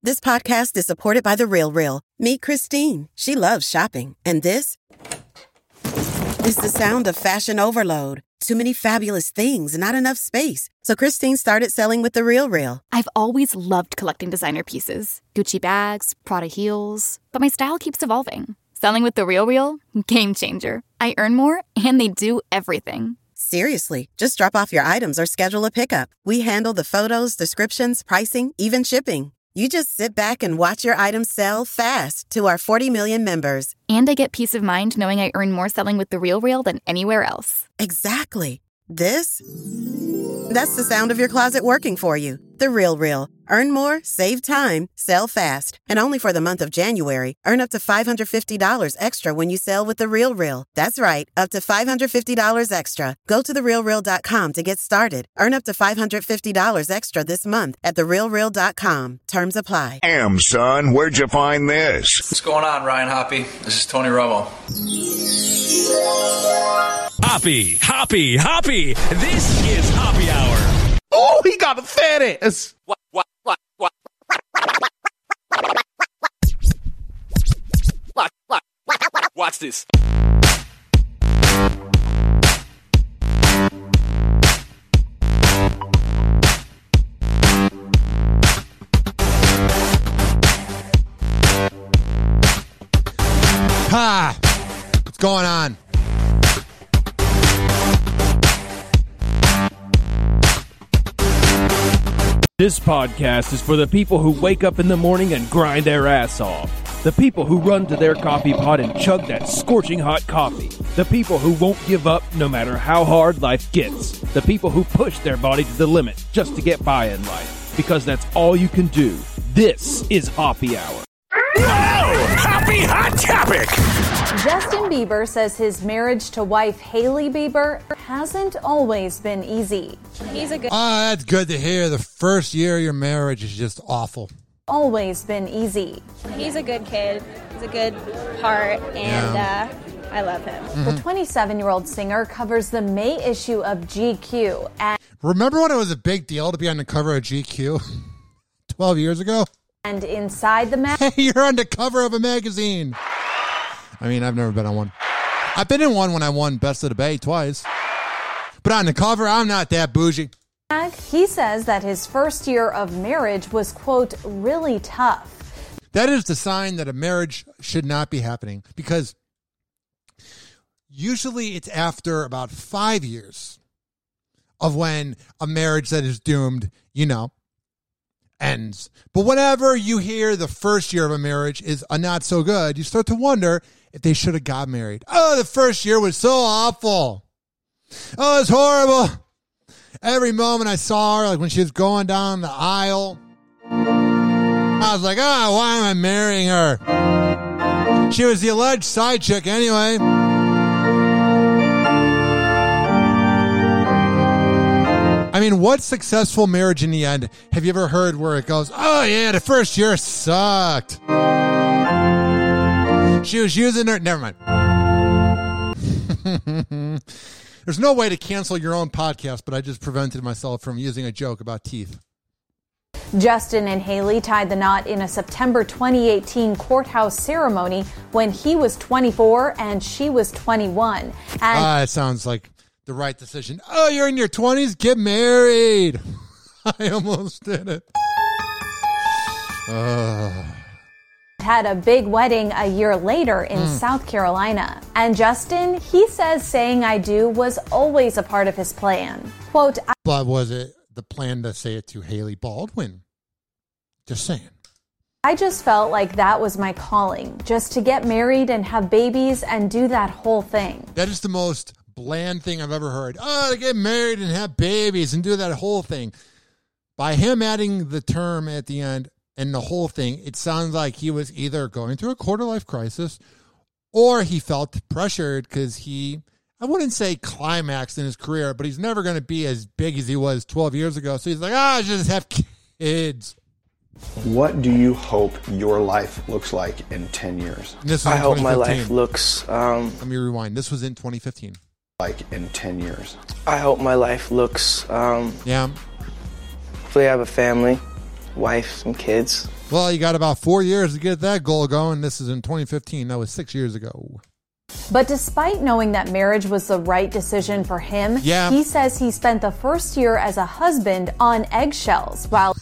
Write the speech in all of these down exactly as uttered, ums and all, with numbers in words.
This podcast is supported by The RealReal. Meet Christine. She loves shopping. And this is the sound of fashion overload. Too many fabulous things, not enough space. So Christine started selling with The RealReal. I've always loved collecting designer pieces. Gucci bags, Prada heels. But my style keeps evolving. Selling with The RealReal? Game changer. I earn more, and they do everything. Seriously, just drop off your items or schedule a pickup. We handle the photos, descriptions, pricing, even shipping. You just sit back and watch your items sell fast to our forty million members. And I get peace of mind knowing I earn more selling with The RealReal than anywhere else. Exactly. This? That's the sound of your closet working for you. The RealReal. Earn more, save time, sell fast. And only for the month of January, earn up to five hundred fifty dollars extra when you sell with The RealReal. That's right, up to five hundred fifty dollars extra. Go to the real real dot com to get started. Earn up to five hundred fifty dollars extra this month at the real real dot com. Terms apply. Damn, son, where'd you find this? What's going on, Ryan Hoppy? This is Tony Romo. Hoppy, Hoppy, Hoppy. This is Hoppy Hour. Oh, he got a fat ass. What, what, what, what? Watch, watch, watch this. Ha! What's going on? This podcast is for the people who wake up in the morning and grind their ass off. The people who run to their coffee pot and chug that scorching hot coffee. The people who won't give up no matter how hard life gets. The people who push their body to the limit just to get by in life. Because that's all you can do. This is Hoppy Hour. Oh, Hoppy Hot Topic. Justin Bieber says his marriage to wife Hailey Bieber hasn't always been easy. He's a good... Oh, that's good to hear. The first year of your marriage is just awful. Always been easy. He's a good kid. He's a good heart, and yeah. uh, I love him. Mm-hmm. The twenty-seven-year-old singer covers the May issue of G Q. And remember when it was a big deal to be on the cover of G Q twelve years ago? And inside the magazine... Hey, you're on the cover of a magazine. I mean, I've never been on one. I've been in one when I won Best of the Bay twice. But on the cover, I'm not that bougie. He says that his first year of marriage was, quote, really tough. That is the sign that a marriage should not be happening. Because usually it's after about five years of when a marriage that is doomed, you know, ends. But whenever you hear the first year of a marriage is a not so good, you start to wonder if they should have got married. Oh, the first year was so awful. Oh, it's horrible. Every moment I saw her, like when she was going down the aisle, I was like, oh, why am I marrying her? She was the alleged side chick anyway. I mean, what successful marriage in the end have you ever heard where it goes, oh, yeah, the first year sucked. She was using her. Never mind. There's no way to cancel your own podcast, but I just prevented myself from using a joke about teeth. Justin and Hailey tied the knot in a September twenty eighteen courthouse ceremony when he was twenty-four and she was twenty-one. Ah, uh, it sounds like the right decision. Oh, you're in your twenties? Get married. I almost did it. Uh. Had a big wedding a year later in mm. South Carolina. And Justin, he says saying I do was always a part of his plan. Quote, I- But was it the plan to say it to Hailey Baldwin? Just saying. I just felt like that was my calling, just to get married and have babies and do that whole thing. That is the most bland thing I've ever heard. Oh, to get married and have babies and do that whole thing. By him adding the term at the end, and the whole thing, it sounds like he was either going through a quarter-life crisis or he felt pressured because he, I wouldn't say climaxed in his career, but he's never going to be as big as he was twelve years ago. So he's like, ah, I just have kids. What do you hope your life looks like in ten years? This I hope my life looks... Um, Let me rewind. This was in twenty fifteen. Like in ten years. I hope my life looks... Um, yeah. Hopefully I have a family. Wife, some kids. Well, you got about four years to get that goal going. This is in twenty fifteen. That was six years ago. But despite knowing that marriage was the right decision for him, yeah. he says he spent the first year as a husband on eggshells while...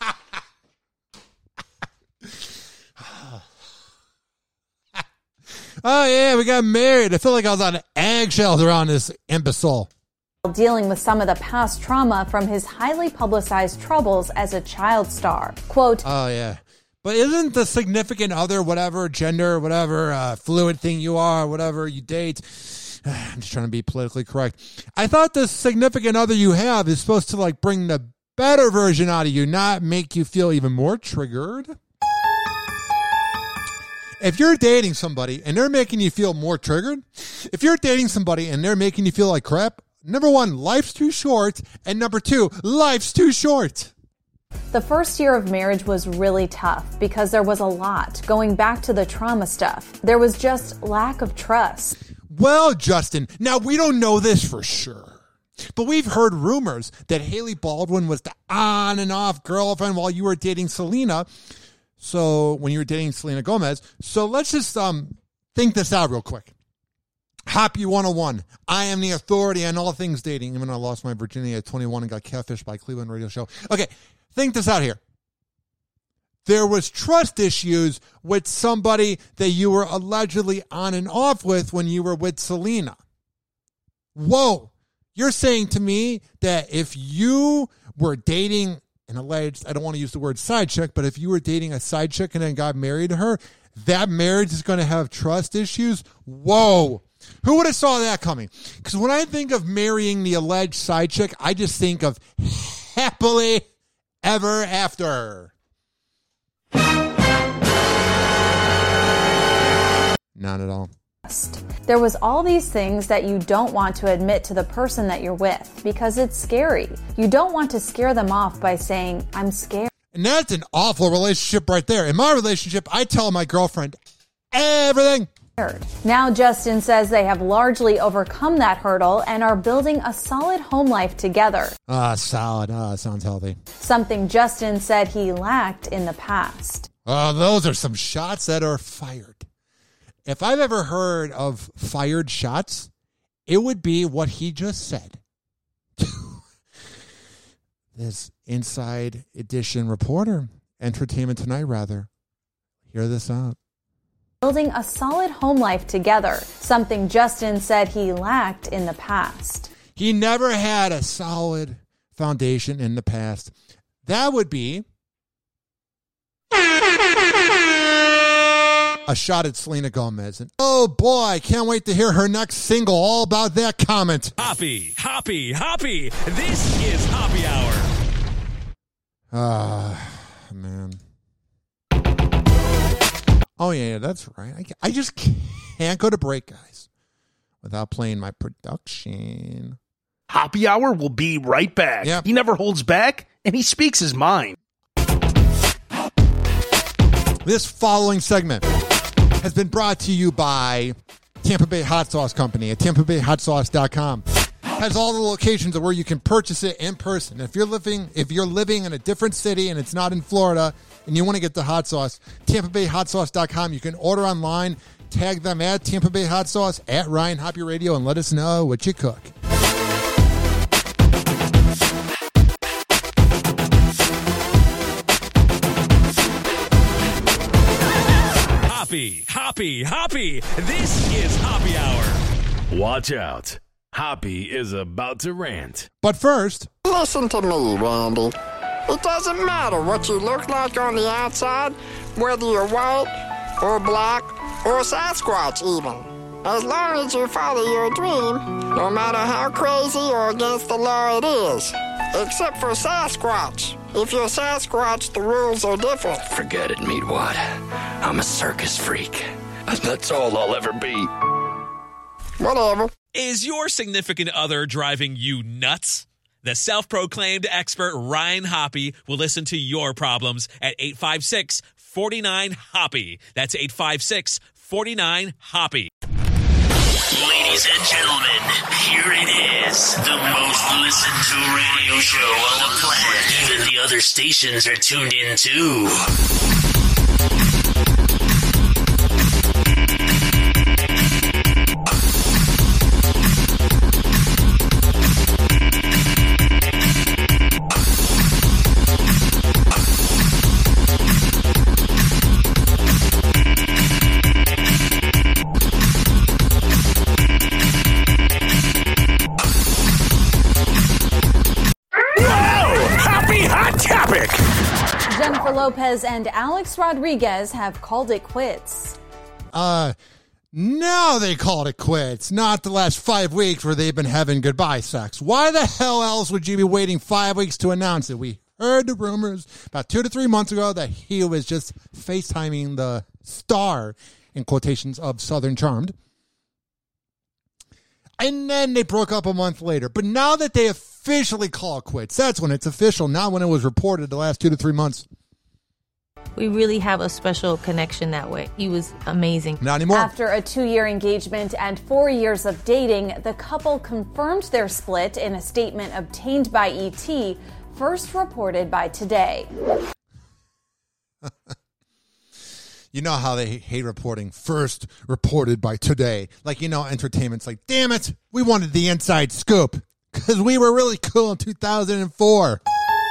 Oh, yeah, we got married. I feel like I was on eggshells around this imbecile. Dealing with some of the past trauma from his highly publicized troubles as a child star. Quote, oh, yeah. But isn't the significant other, whatever, gender, whatever, uh, fluid thing you are, whatever you date, I'm just trying to be politically correct. I thought the significant other you have is supposed to, like, bring the better version out of you, not make you feel even more triggered. If you're dating somebody and they're making you feel more triggered, if you're dating somebody and they're making you feel like crap, number one, life's too short, and number two, life's too short. The first year of marriage was really tough because there was a lot going back to the trauma stuff. There was just lack of trust. Well, Justin, now we don't know this for sure, but we've heard rumors that Hailey Baldwin was the on and off girlfriend while you were dating Selena. So when you were dating Selena Gomez. So let's just um think this out real quick. Hoppy one oh one. I am the authority on all things dating. Even though I lost my virginity at twenty-one and got catfished by Cleveland radio show. Okay, think this out here. There was trust issues with somebody that you were allegedly on and off with when you were with Selena. Whoa. You're saying to me that if you were dating an alleged, I don't want to use the word side chick, but if you were dating a side chick and then got married to her, that marriage is going to have trust issues? Whoa. Who would have saw that coming? Because when I think of marrying the alleged side chick, I just think of happily ever after. Not at all. There was all these things that you don't want to admit to the person that you're with because it's scary. You don't want to scare them off by saying, I'm scared. And that's an awful relationship right there. In my relationship, I tell my girlfriend everything. Now Justin says they have largely overcome that hurdle and are building a solid home life together. Ah, solid. Ah, sounds healthy. Something Justin said he lacked in the past. Oh, those are some shots that are fired. If I've ever heard of fired shots, it would be what he just said. This Inside Edition reporter, Entertainment Tonight rather, hear this out. Building a solid home life together, something Justin said he lacked in the past. He never had a solid foundation in the past. That would be a shot at Selena Gomez. And oh boy, I can't wait to hear her next single all about that comment. Hoppy, Hoppy, Hoppy. This is Hoppy Hour. Ah, uh, man. Oh, yeah, that's right. I, I just can't go to break, guys, without playing my production. Hoppy Hour will be right back. Yep. He never holds back, and he speaks his mind. This following segment has been brought to you by Tampa Bay Hot Sauce Company at tampa bay hot sauce dot com. Has all the locations of where you can purchase it in person. If you're living, if you're living in a different city and it's not in Florida and you want to get the hot sauce, tampa bay hot sauce dot com. You can order online, tag them at Tampa Bay Hot Sauce, at Ryan Hoppy Radio, and let us know what you cook. Hoppy, Hoppy, Hoppy. This is Hoppy Hour. Watch out. Hoppy is about to rant. But first, listen to me, Randy. It doesn't matter what you look like on the outside, whether you're white or black or Sasquatch even. As long as you follow your dream, no matter how crazy or against the law it is. Except for Sasquatch. If you're Sasquatch, the rules are different. Forget it, Meatwad. I'm a circus freak. That's all I'll ever be. Whatever. Is your significant other driving you nuts? The self-proclaimed expert Ryan Hoppy will listen to your problems at eight five six, four nine, HOPPY. That's eight five six, four nine, HOPPY. Ladies and gentlemen, here it is, the most listened to radio show on the planet. Even the other stations are tuned in too. Lopez and Alex Rodriguez have called it quits. Uh, now they called it quits. Not the last five weeks where they've been having goodbye sex. Why the hell else would you be waiting five weeks to announce it? We heard the rumors about two to three months ago that he was just FaceTiming the star, in quotations, of Southern Charmed. And then they broke up a month later. But now that they officially call quits, that's when it's official, not when it was reported the last two to three months. We really have a special connection that way. He was amazing. Not anymore. After a two-year engagement and four years of dating, the couple confirmed their split in a statement obtained by E T, first reported by Today. You know how they hate reporting first reported by Today. Like, you know, entertainment's like, damn it, we wanted the inside scoop because we were really cool in two thousand four.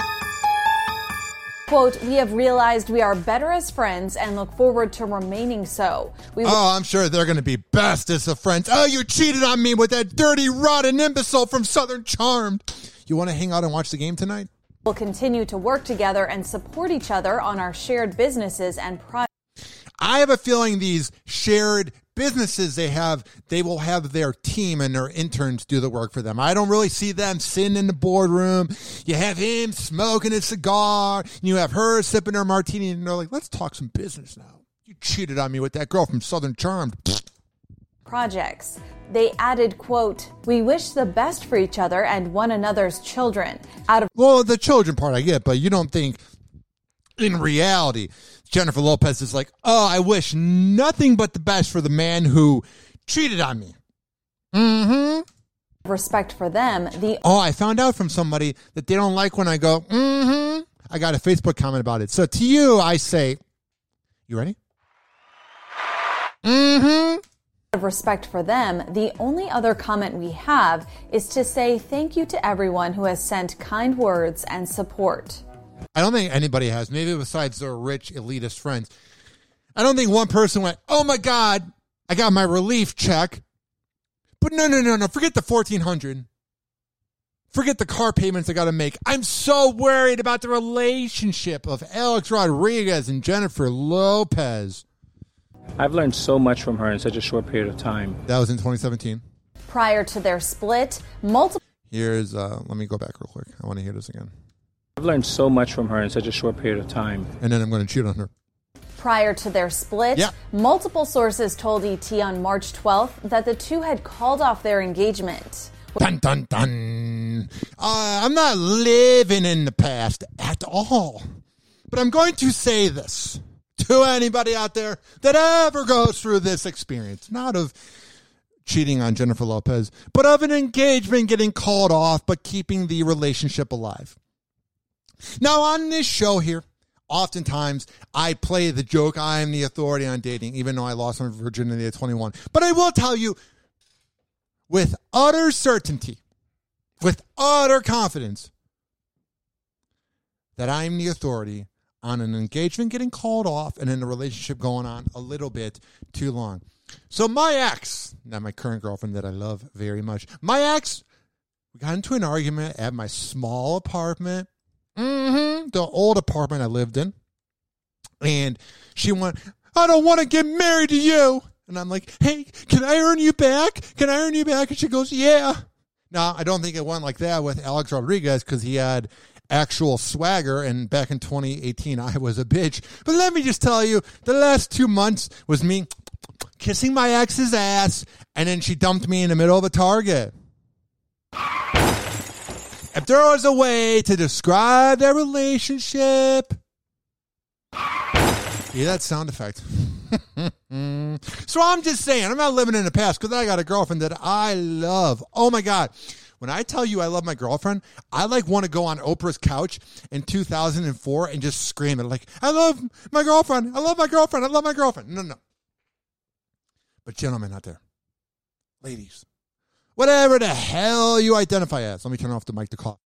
Quote, we have realized we are better as friends and look forward to remaining so. We w- oh, I'm sure they're going to be bestest of friends. Oh, you cheated on me with that dirty, rotten imbecile from Southern Charmed. You want to hang out and watch the game tonight? We'll continue to work together and support each other on our shared businesses and projects. I have a feeling these shared businesses they have, they will have their team and their interns do the work for them. I don't really see them sitting in the boardroom. You have him smoking a cigar, and you have her sipping her martini, and they're like, let's talk some business now. You cheated on me with that girl from Southern Charmed. Projects. They added, quote, we wish the best for each other and one another's children. Out of Well, the children part I get, but you don't think in reality Jennifer Lopez is like, oh, I wish nothing but the best for the man who cheated on me. Mm-hmm. Respect for them. The Oh, I found out from somebody that they don't like when I go, mm-hmm. I got a Facebook comment about it. So to you, I say, you ready? Mm-hmm. Of respect for them, the only other comment we have is to say thank you to everyone who has sent kind words and support. I don't think anybody has, maybe besides their rich elitist friends. I don't think one person went, oh my God, I got my relief check. But no, no, no, no, forget the fourteen hundred dollars. Forget the car payments I got to make. I'm so worried about the relationship of Alex Rodriguez and Jennifer Lopez. I've learned so much from her in such a short period of time. That was in twenty seventeen. Prior to their split, multiple... Here's, uh, let me go back real quick. I want to hear this again. I've learned so much from her in such a short period of time. And then I'm going to cheat on her. Prior to their split, yeah. multiple sources told E T on March twelfth that the two had called off their engagement. Dun, dun, dun. Uh, I'm not living in the past at all. But I'm going to say this to anybody out there that ever goes through this experience, not of cheating on Jennifer Lopez, but of an engagement getting called off, but keeping the relationship alive. Now, on this show here, oftentimes I play the joke, I am the authority on dating, even though I lost my virginity at twenty-one. But I will tell you with utter certainty, with utter confidence, that I'm the authority on an engagement getting called off and in a relationship going on a little bit too long. So my ex, not my current girlfriend that I love very much, my ex, we got into an argument at my small apartment, mm-hmm, the old apartment I lived in, and she went, I don't want to get married to you. And I'm like, hey, can I earn you back? Can I earn you back? And she goes, yeah. Now, I don't think it went like that with Alex Rodriguez because he had actual swagger, and back in twenty eighteen, I was a bitch. But let me just tell you, the last two months was me kissing my ex's ass, and then she dumped me in the middle of a Target. If there was a way to describe their relationship, yeah, that sound effect. So I'm just saying, I'm not living in the past because I got a girlfriend that I love. Oh my God. When I tell you I love my girlfriend, I like want to go on Oprah's couch in two thousand four and just scream it like, I love my girlfriend. I love my girlfriend. I love my girlfriend. No, no. But gentlemen out there, ladies, whatever the hell you identify as. Let me turn off the mic to call.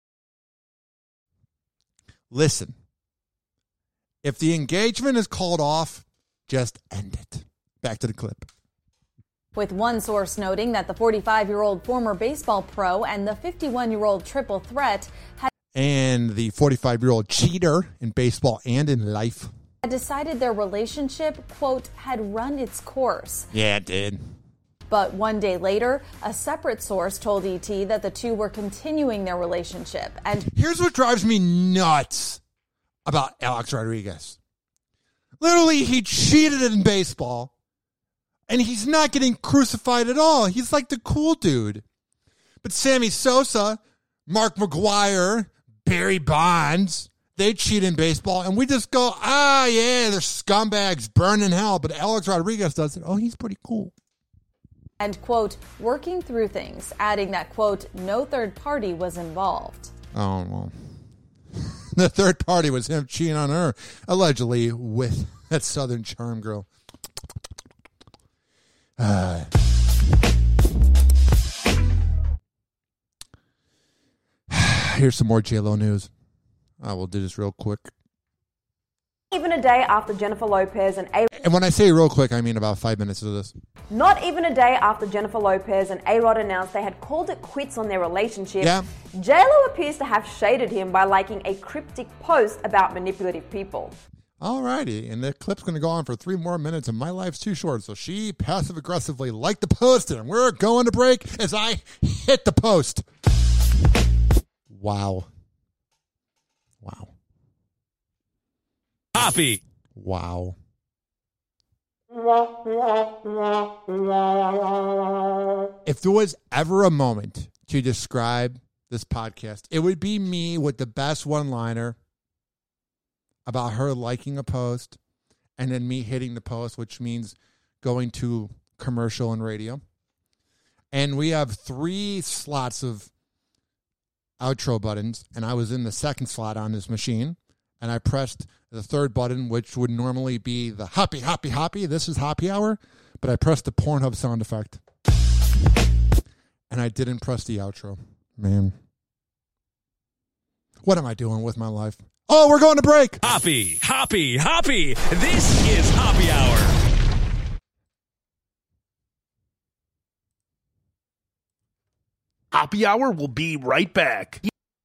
Listen, if the engagement is called off, just end it. Back to the clip. With one source noting that the forty-five-year-old former baseball pro and the fifty-one-year-old triple threat had... and the forty-five-year-old cheater in baseball and in life. Had decided their relationship, quote, had run its course. Yeah, it did. But one day later, a separate source told E T that the two were continuing their relationship. And here's what drives me nuts about Alex Rodriguez. Literally, he cheated in baseball, and he's not getting crucified at all. He's like the cool dude. But Sammy Sosa, Mark McGwire, Barry Bonds, they cheat in baseball, and we just go, ah, yeah, they're scumbags, burn in hell. But Alex Rodriguez does it. Oh, he's pretty cool. And, quote, working through things, adding that, quote, no third party was involved. Oh, well. The third party was him cheating on her, allegedly, with that Southern Charm girl. Uh, here's some more J-Lo news. I will do this real quick. Even a day after Jennifer Lopez and A... And when I say real quick, I mean about five minutes of this. Not even a day after Jennifer Lopez and A-Rod announced they had called it quits on their relationship, yeah. J-Lo appears to have shaded him by liking a cryptic post about manipulative people. Alrighty, and the clip's going to go on for three more minutes, and my life's too short, so she passive-aggressively liked the post, and we're going to break as I hit the post. Wow. Wow. Hoppy. Wow. If there was ever a moment to describe this podcast, it would be me with the best one-liner about her liking a post and then me hitting the post, which means going to commercial and radio. And we have three slots of outro buttons, and I was in the second slot on this machine, and I pressed the third button, which would normally be the hoppy, hoppy, hoppy. This is happy hour, but I pressed the Pornhub sound effect. And I didn't press the outro. Man. What am I doing with my life? Oh, we're going to break. Hoppy, hoppy, hoppy. This is Happy Hour. Happy Hour will be right back.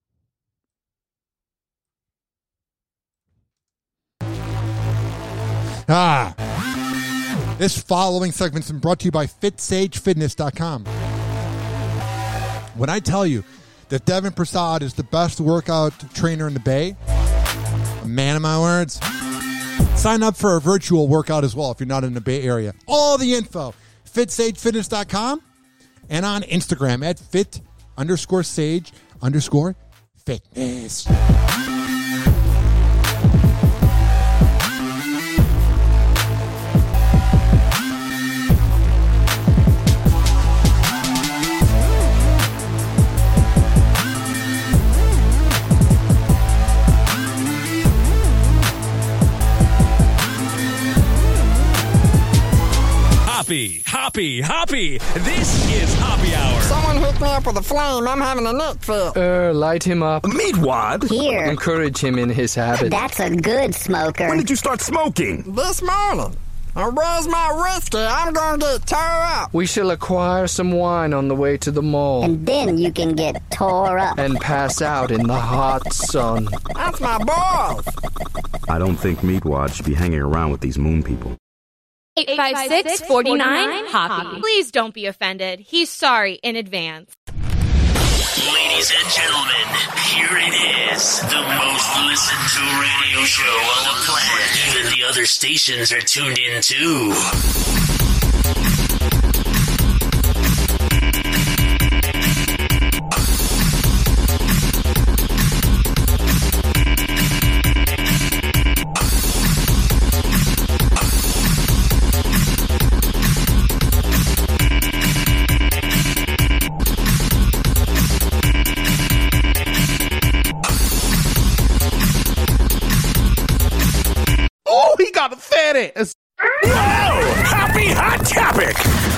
Ah. This following segment's been brought to you by fit sage fitness dot com. When I tell you that Devin Prasad is the best workout trainer in the Bay, a man of my words, sign up for a virtual workout as well if you're not in the Bay Area. All the info, fit sage fitness dot com, and on Instagram at fit underscore sage underscore fitness. Hoppy, hoppy, hoppy. This is Happy Hour. Someone hook me up with a flame. I'm having a neck fit. Er, light him up. Meatwad? Here. Encourage him in his habit. That's a good smoker. When did you start smoking? This morning. Now, where's my whiskey? I'm going to get tore up. We shall acquire some wine on the way to the mall. And then you can get tore up. And pass out in the hot sun. That's my boy. I don't think Meatwad should be hanging around with these moon people. eight five six, four nine, Hoppy. Please don't be offended. He's sorry in advance. Ladies and gentlemen, here it is. The most listened to radio show on the planet. Even the other stations are tuned in too. Oh, he got a fatty. Whoa! Happy Hot Topic!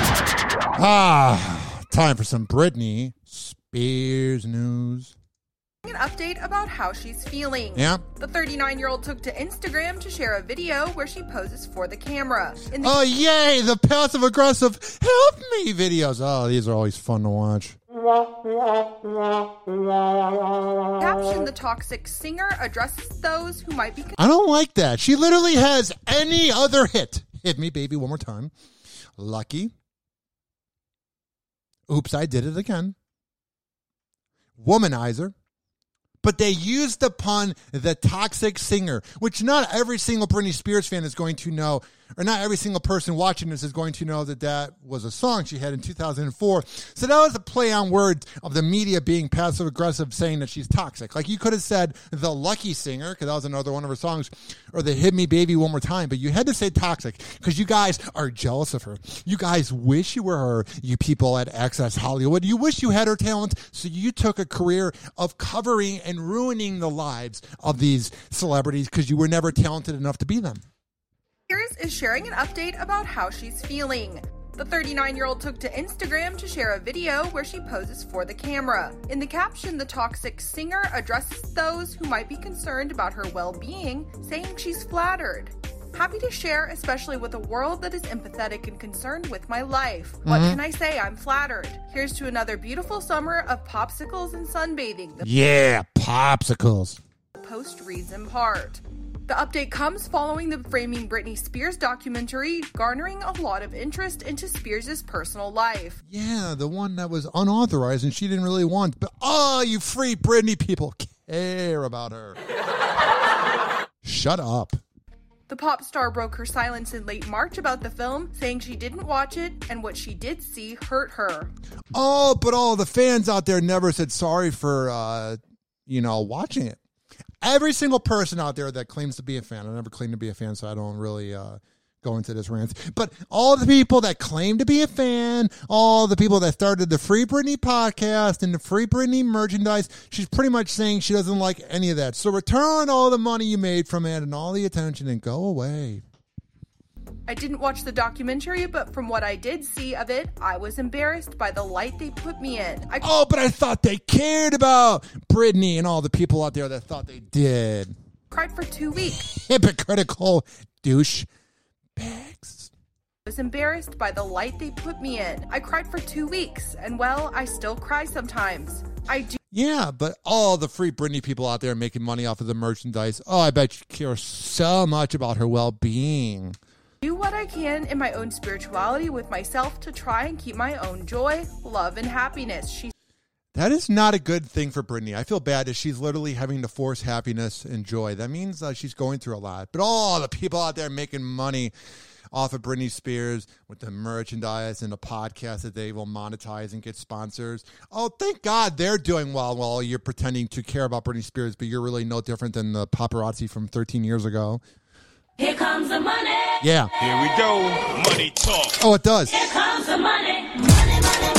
Ah, time for some Britney Spears news. An update about how she's feeling. Yeah. The thirty-nine-year-old took to Instagram to share a video where she poses for the camera. In the- Oh, yay, the passive-aggressive help me videos. Oh, these are always fun to watch. Caption: the toxic singer addresses those who might be. I don't like that. She literally has any other hit. Hit Me Baby One More Time. Lucky. Oops, I Did It Again. Womanizer. But they used the pun, the toxic singer, which not every single Britney Spears fan is going to know, or not every single person watching this is going to know that that was a song she had in two thousand four. So that was a play on words of the media being passive aggressive, saying that she's toxic. Like you could have said the Lucky Singer, because that was another one of her songs, or the Hit Me Baby One More Time, but you had to say toxic because you guys are jealous of her. You guys wish you were her, you people at Access Hollywood. You wish you had her talent, so you took a career of covering and ruining the lives of these celebrities because you were never talented enough to be them. Spears is sharing an update about how she's feeling. The thirty-nine-year-old took to Instagram to share a video where she poses for the camera. In the caption, the toxic singer addresses those who might be concerned about her well-being, saying she's flattered. Happy to share, especially with a world that is empathetic and concerned with my life. What Mhm. can I say? I'm flattered. Here's to another beautiful summer of popsicles and sunbathing. The Yeah, popsicles. post reads in part. The update comes following the Framing Britney Spears documentary, garnering a lot of interest into Spears' personal life. Yeah, the one that was unauthorized and she didn't really want. But oh, you free Britney people care about her. Shut up. The pop star broke her silence in late March about the film, saying she didn't watch it and what she did see hurt her. Oh, but all the fans out there never said sorry for, uh, you know, watching it. Every single person out there that claims to be a fan, I never claim to be a fan, so I don't really uh, go into this rant. But all the people that claim to be a fan, all the people that started the Free Britney podcast and the Free Britney merchandise, she's pretty much saying she doesn't like any of that. So return all the money you made from it and all the attention and go away. I didn't watch the documentary, but from what I did see of it, I was embarrassed by the light they put me in. I- oh, but I thought they cared about Britney and all the people out there that thought they did. cried for two weeks. Hypocritical douche. I was embarrassed by the light they put me in. I cried for two weeks, and well, I still cry sometimes. I do. Yeah, but all the Free Britney people out there making money off of the merchandise, oh, I bet you care so much about her well-being. Do what I can in my own spirituality with myself to try and keep my own joy, love, and happiness. She That is not a good thing for Britney. I feel bad that she's literally having to force happiness and joy. That means uh, she's going through a lot. But all the people out there making money off of Britney Spears with the merchandise and the podcast that they will monetize and get sponsors. Oh, thank God they're doing well while you're pretending to care about Britney Spears, but you're really no different than the paparazzi from thirteen years ago. Here comes the money. Yeah. Here we go. Money talk. Oh, it does. Here comes the money. Money, money,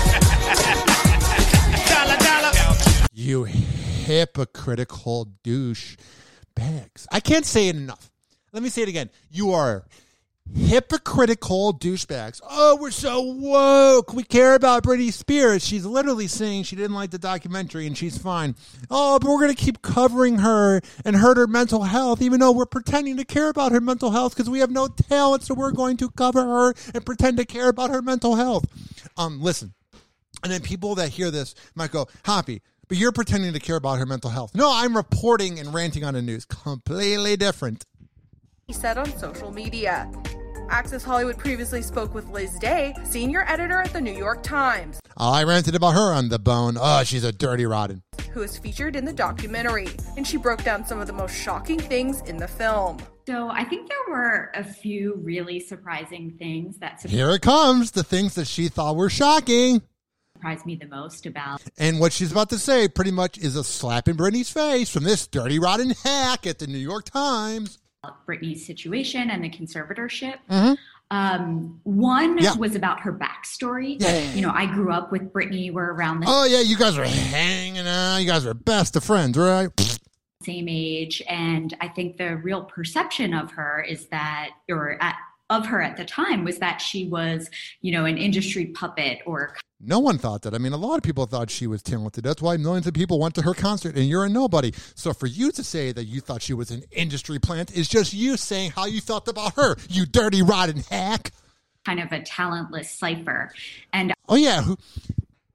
dollar, dollar. You hypocritical douche bags. I can't say it enough. Let me say it again. You are hypocritical douchebags. Oh, we're so woke. We care about Britney Spears. She's literally saying she didn't like the documentary and she's fine. Oh, but we're going to keep covering her and hurt her mental health, even though we're pretending to care about her mental health because we have no talent, so we're going to cover her and pretend to care about her mental health. Um, listen. And then people that hear this might go, Hoppy, but you're pretending to care about her mental health. No, I'm reporting and ranting on the news. Completely different. He said on social media. Access Hollywood previously spoke with Liz Day, senior editor at the New York Times. Oh, I ranted about her on The Bone. Oh, she's a dirty rotten. Who is featured in the documentary. And she broke down some of the most shocking things in the film. So I think there were a few really surprising things that Here it comes, the things that she thought were shocking. surprised me the most about. And what she's about to say pretty much is a slap in Britney's face from this dirty rotten hack at the New York Times. Britney's situation and the conservatorship. Mm-hmm. Um, one Yeah. was about her backstory. Yeah, yeah, yeah. You know, I grew up with Britney. We're around the Oh, yeah, you guys were hanging out. You guys were best of friends, right? same age. And I think the real perception of her is that, or at, of her at the time was that she was, you know, an industry puppet or No one thought that. I mean, a lot of people thought she was talented. That's why millions of people went to her concert, and you're a nobody. So for you to say that you thought she was an industry plant is just you saying how you felt about her, you dirty, rotten hack. kind of a talentless cipher. And Oh, yeah. Who,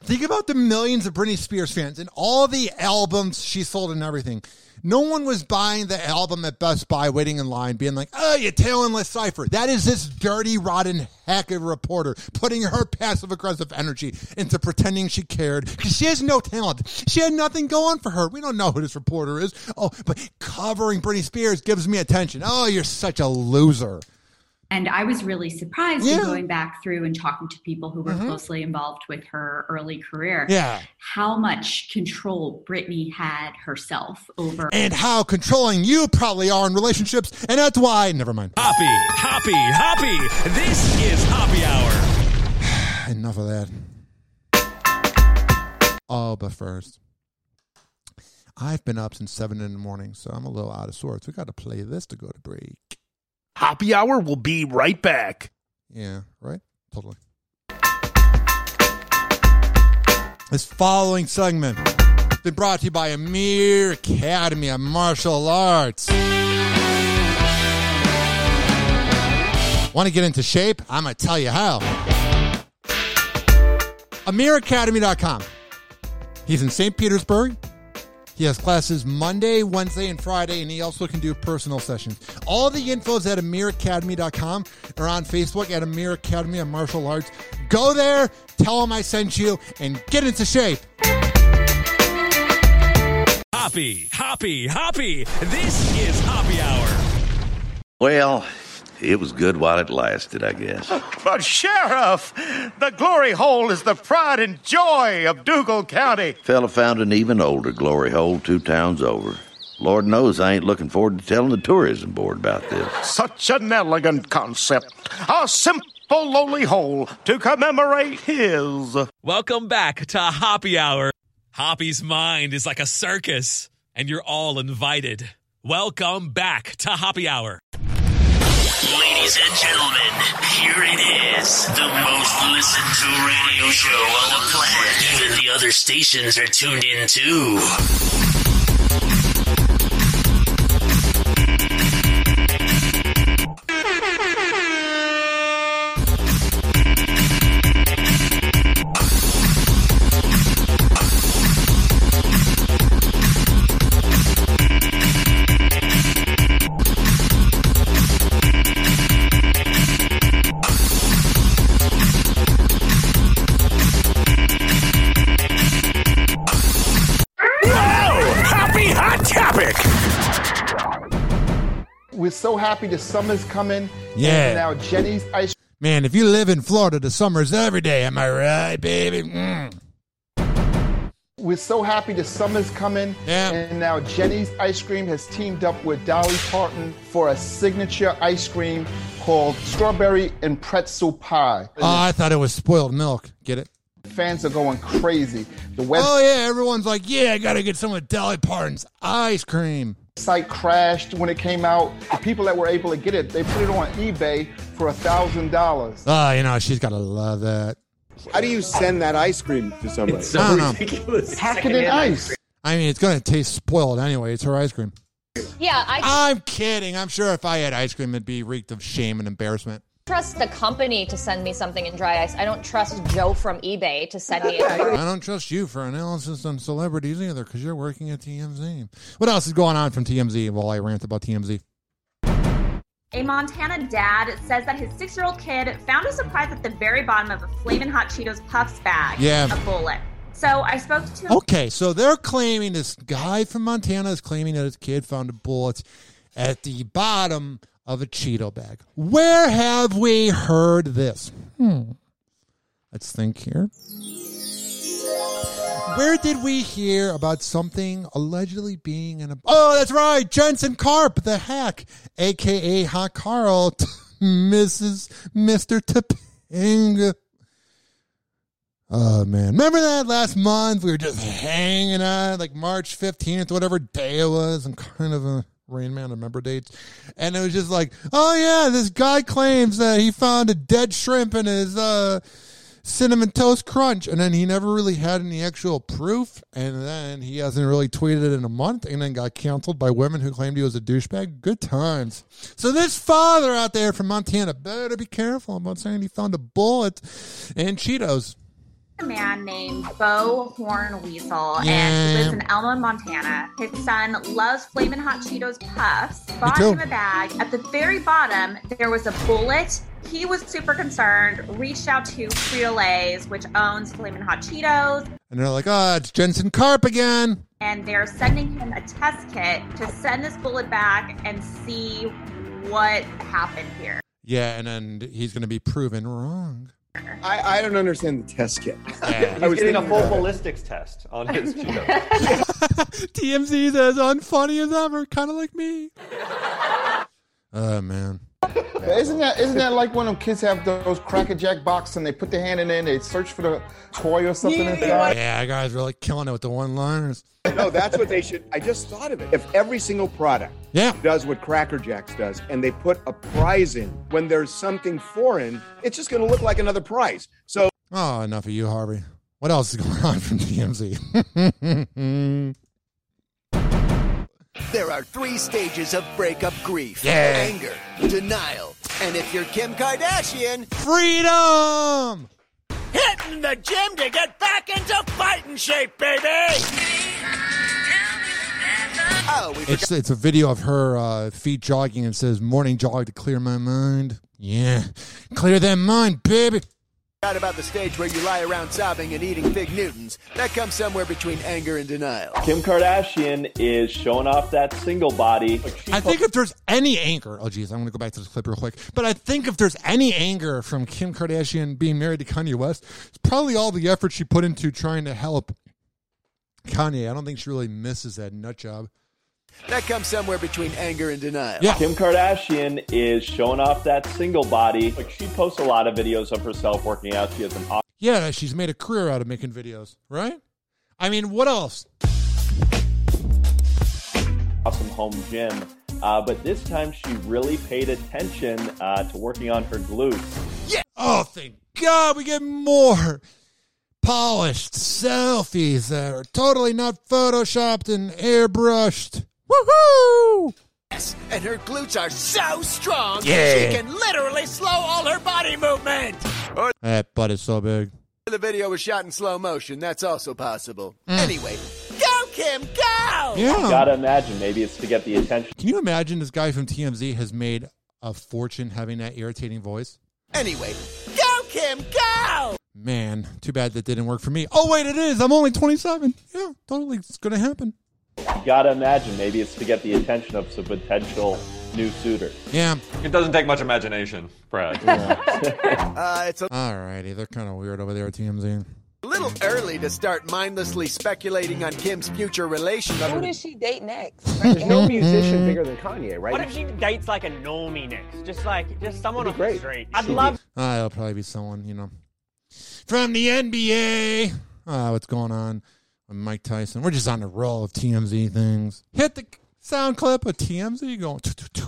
Think about the millions of Britney Spears fans and all the albums she sold and everything. No one was buying the album at Best Buy, waiting in line, being like, oh, you talentless cipher. That is this dirty, rotten hack of a reporter putting her passive-aggressive energy into pretending she cared because she has no talent. She had nothing going for her. We don't know who this reporter is. Oh, but covering Britney Spears gives me attention. Oh, you're such a loser. And I was really surprised Yeah. in going back through and talking to people who were Mhm. closely involved with her early career. Yeah. How much control Britney had herself over. And how controlling you probably are in relationships. And that's why, never mind. Hoppy, hoppy, hoppy. This is Hoppy Hour. Enough of that. Oh, but first, I've been up since seven in the morning, so I'm a little out of sorts. We got to play this to go to break. Hoppy Hour will be right back. Yeah, right? Totally. This following segment has been brought to you by Amir Academy of Martial Arts. Want to get into shape? I'm going to tell you how. Amir Academy dot com. He's in Saint Petersburg. He has classes Monday, Wednesday, and Friday, and he also can do personal sessions. All the info is at Amir Academy dot com or on Facebook at Amir Academy of Martial Arts. Go there, tell him I sent you, and get into shape. Hoppy, hoppy, hoppy. This is Hoppy Hour. Well, it was good while it lasted, I guess. But Sheriff, the glory hole is the pride and joy of Dougal County. Fella found an even older glory hole two towns over. Lord knows I ain't looking forward to telling the tourism board about this. Such an elegant concept. A simple, lowly hole to commemorate his. Welcome back to Hoppy Hour. Hoppy's mind is like a circus, and you're all invited. Welcome back to Hoppy Hour. Ladies and gentlemen, here it is. The most listened to radio show on the planet. Even the other stations are tuned in too. We're so happy the summer's coming. Yeah. And now Jenny's ice. Man, if you live in Florida, the summer's every day. Am I right, baby? Mm. We're so happy the summer's coming. Yeah. And now Jenny's Ice Cream has teamed up with Dolly Parton for a signature ice cream called Strawberry and Pretzel Pie. Oh, I thought it was spoiled milk. Get it? Fans are going crazy. The web- Oh, yeah. Everyone's like, yeah, I got to get some of Dolly Parton's ice cream. site crashed when it came out. The people that were able to get it, they put it on eBay for a thousand dollars. Oh, you know, she's got to love that. How do you send that ice cream to somebody? It's so I don't know. ridiculous. Pack it in ice. I mean, it's going to taste spoiled anyway. It's her ice cream. Yeah, I I'm kidding. I'm sure if I had ice cream, it'd be reeked of shame and embarrassment. trust the company to send me something in dry ice. I don't trust Joe from eBay to send me. I don't trust you for analysis on celebrities either because you're working at T M Z. What else is going on from T M Z while I rant about T M Z? A Montana dad says that his six-year-old kid found a surprise at the very bottom of a Flamin' Hot Cheetos Puffs bag. Yeah. A bullet. So I spoke to... Okay, so they're claiming, this guy from Montana is claiming that his kid found a bullet at the bottom of a Cheeto bag. Where have we heard this? Hmm. Let's think here. Where did we hear about something allegedly being in a... Oh, that's right. Jensen Karp, the hack, a k a. Hot Carl, Missus Mister Topanga. Oh, man. Remember that last month? We were just hanging out, like March fifteenth, whatever day it was. I'm kind of a Rain Man, I remember dates. And it was just like, oh, yeah, this guy claims that he found a dead shrimp in his uh, Cinnamon Toast Crunch. And then he never really had any actual proof. And then he hasn't really tweeted it in a month and then got canceled by women who claimed he was a douchebag. Good times. So this father out there from Montana better be careful about saying he found a bullet in Cheetos. A man named Bo Hornweasel, Yeah. and he lives in Elma, Montana. His son loves Flamin' Hot Cheetos Puffs. Bought too. him a bag. At the very bottom, there was a bullet. He was super concerned, reached out to Frito-Lay's, which owns Flamin' Hot Cheetos, And they're like, oh, it's Jensen Karp again. and they're sending him a test kit to send this bullet back and see what happened here. Yeah, and then he's going to be proven wrong. I, I don't understand the test kit. Yeah. I was He's getting a thinking full about that. ballistics test on his Cheetos. T M Z says, unfunny as ever, kind of like me. Oh, man. Isn't that isn't that like when them kids have those Cracker Jack boxes and they put their hand in there and they search for the toy or something inside? Yeah, guys, really killing it with the one-liners. No, that's what they should. I just thought of it. If every single product Yeah. does what Cracker Jacks does and they put a prize in when there's something foreign, it's just going to look like another prize. So, Oh, enough of you, Harvey. What else is going on from T M Z? There are three stages of breakup grief. Yeah. Anger, denial, and if you're Kim Kardashian, Freedom! hitting the gym to get back into fighting shape, baby! Oh, we It's it's a video of her uh, feet jogging and says, morning jog to clear my mind. Yeah. Clear that mind, baby. forgot about the stage where you lie around sobbing and eating Fig Newtons. That comes somewhere between anger and denial. Kim Kardashian is showing off that single body. I think if there's any anger, oh geez, I'm going to go back to this clip real quick. But I think if there's any anger from Kim Kardashian being married to Kanye West, it's probably all the effort she put into trying to help Kanye. I don't think she really misses that nut job. That comes somewhere between anger and denial. Yeah. Kim Kardashian is showing off that single body. Like, she posts a lot of videos of herself working out. She has an Yeah, she's made a career out of making videos, right? I mean, what else? awesome home gym. Uh, but this time she really paid attention uh, to working on her glutes. Yeah. Oh, thank God we get more polished selfies that are totally not photoshopped and airbrushed. Woohoo! Yes, and her glutes are so strong, Yeah. she can literally slow all her body movement. Or That butt is so big. the video was shot in slow motion. That's also possible. Mm. Anyway, go, Kim, go! Yeah. You gotta imagine, maybe it's to get the attention. Can you imagine this guy from T M Z has made a fortune having that irritating voice? Anyway, go, Kim, go! Man, too bad that didn't work for me. Oh, wait, it is. I'm only twenty-seven. Yeah, totally. It's going to happen. You gotta imagine, maybe it's to get the attention of some potential new suitors. Yeah. It doesn't take much imagination, Brad. Uh, it's a All righty. They're kind of weird over there at T M Z. little early to start mindlessly speculating on Kim's future relationship. Who does she date next? There's no musician bigger than Kanye, right? What if she dates like a normie next? Just like, just someone That'd off be the great. street. I'd love. Ah, it'll probably be someone, you know, from the N B A. Ah, what's going on with Mike Tyson? We're just on the roll of T M Z things. Hit the sound clip of T M Z going.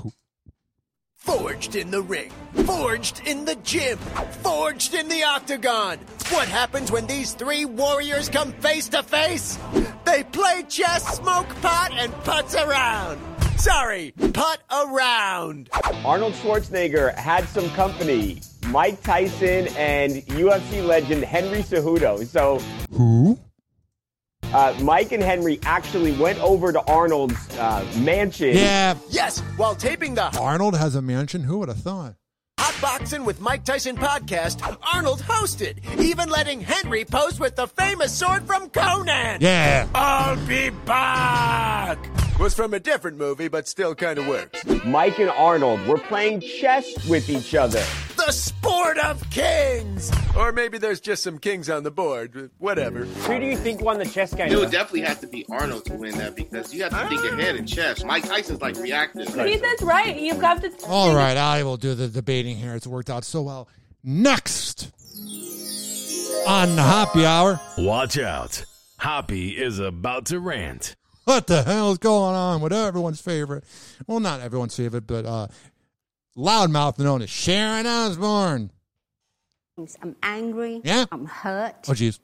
Forged in the ring, forged in the gym, forged in the octagon. What happens when these three warriors come face to face? They play chess, smoke pot, and putz around. Sorry, putt around. Arnold Schwarzenegger had some company. Mike Tyson and U F C legend Henry Cejudo. So who? Uh, Mike and Henry actually went over to Arnold's uh, mansion. Yeah. Yes, while taping the Arnold has a mansion. Who would have thought? Hot Boxing with Mike Tyson podcast, Arnold hosted, even letting Henry pose with the famous sword from Conan. Yeah. I'll be back. Was from a different movie, but still kind of works. Mike and Arnold were playing chess with each other. The sport of kings. Or maybe there's just some kings on the board. Whatever. Who do you think won the chess game? It would definitely have to be Arnold to win that because you have to think ahead in chess. Mike Tyson's like reactive. See, that's right. You've got to. All right, I will do the debating here. It's worked out so well. Next on the Happy Hour. Watch out. Hoppy is about to rant. What the hell is going on with everyone's favorite? Well, not everyone's favorite, but uh, loudmouth known as Sharon Osbourne. I'm angry. Yeah. I'm hurt. Oh, jeez.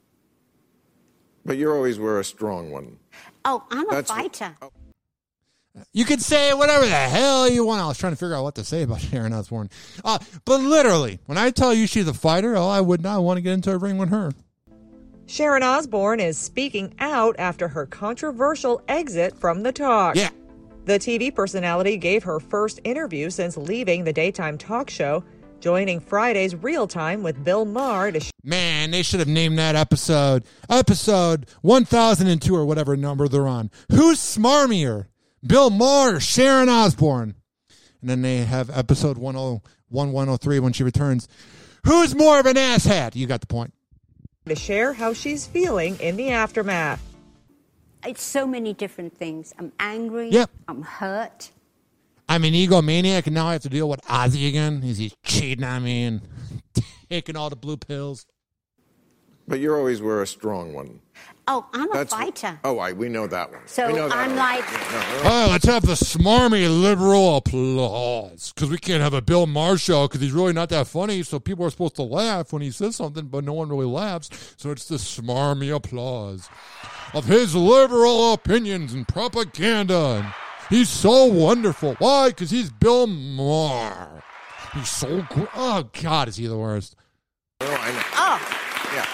But you always were a strong one. Oh, I'm a That's- fighter. You can say whatever the hell you want. I was trying to figure out what to say about Sharon Osbourne. Uh, but literally, when I tell you she's a fighter, oh, I would not want to get into a ring with her. Sharon Osbourne is speaking out after her controversial exit from the talk. Yeah. The T V personality gave her first interview since leaving the daytime talk show, joining Friday's Real Time with Bill Maher to... Sh- Man, they should have named that episode, episode one thousand two or whatever number they're on. Who's smarmier, Bill Maher or Sharon Osbourne? And then they have episode one oh one, one oh three when she returns. Who's more of an asshat? You got the point. To share how she's feeling in the aftermath. It's so many different things. I'm angry. Yep. I'm hurt. I'm an egomaniac, and now I have to deal with Ozzy again. Is he cheating on me and taking all the blue pills? But you always were a strong one. Oh, I'm a That's, fighter. Oh, I, we know that one. So we know that I'm one. like... Oh, let's have the smarmy liberal applause. Because we can't have a Bill Maher show because he's really not that funny. So people are supposed to laugh when he says something, but no one really laughs. So it's the smarmy applause of his liberal opinions and propaganda. And he's so wonderful. Why? Because he's Bill Maher. He's so gr- Oh, God, is he the worst? Oh, I know. Oh. Yeah.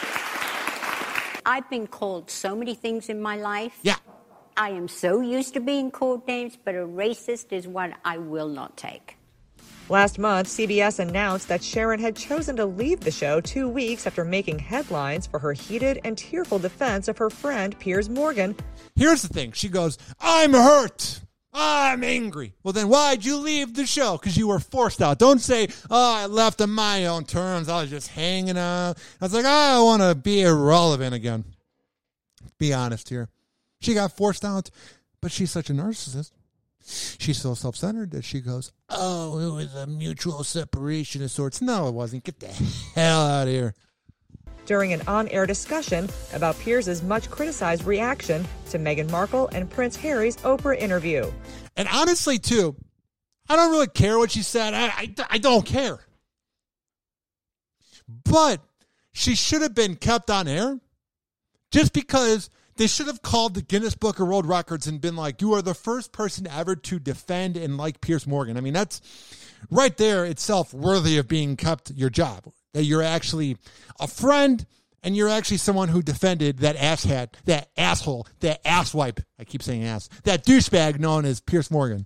I've been called so many things in my life. Yeah. I am so used to being called names, but a racist is one I will not take. Last month, C B S announced that Sharon had chosen to leave the show two weeks after making headlines for her heated and tearful defense of her friend Piers Morgan. Here's the thing. She goes, I'm hurt. I'm angry. Well, then why'd you leave the show? Because you were forced out. Don't say, oh, I left on my own terms. I was just hanging out. I was like, I want to be irrelevant again. Be honest here. She got forced out, but she's such a narcissist. She's so self-centered that she goes, oh, it was a mutual separation of sorts. No, it wasn't. Get the hell out of here. During an on-air discussion about Piers' much criticized reaction to Meghan Markle and Prince Harry's Oprah interview. And honestly, too, I don't really care what she said. I, I, I don't care. But she should have been kept on air just because they should have called the Guinness Book of World Records and been like, you are the first person ever to defend and like Piers Morgan. I mean, that's right there itself worthy of being kept your job. That you're actually a friend and you're actually someone who defended that asshat, that asshole, that asswipe. I keep saying ass. That douchebag known as Piers Morgan.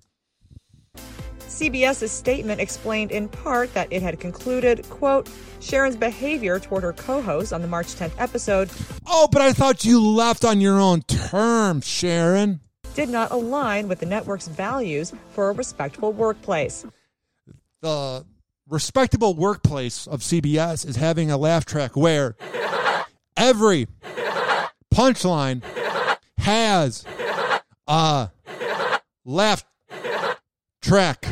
CBS's statement explained in part that it had concluded, quote, Sharon's behavior toward her co-host on the March tenth episode. Oh, but I thought you left on your own terms, Sharon. Did not align with the network's values for a respectful workplace. The respectable workplace of C B S is having a laugh track where every punchline has a laugh track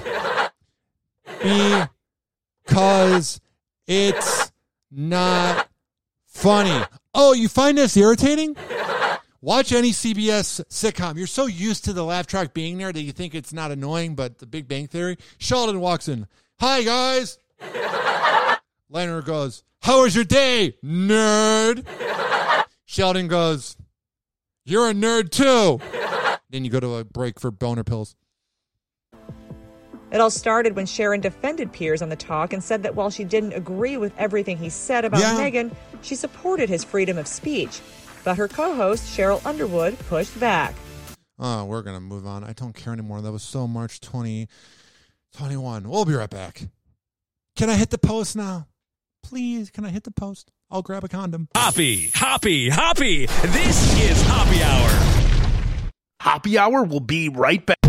because it's not funny. Oh, you find this irritating? Watch any C B S sitcom. You're so used to the laugh track being there that you think it's not annoying, but The Big Bang Theory, Sheldon walks in. Hi, guys. Leonard goes, how was your day, nerd? Sheldon goes, you're a nerd too. Then you go to a break for boner pills. It all started when Sharon defended Piers on the talk and said that while she didn't agree with everything he said about Yeah. Meghan, she supported his freedom of speech. But her co-host, Cheryl Underwood, pushed back. Oh, we're going to move on. I don't care anymore. That was so March twenty twenty-one. We'll be right back. Can I hit the post now? Please, can I hit the post? I'll grab a condom. Hoppy, hoppy, hoppy. This is Hoppy Hour. Hoppy Hour will be right back.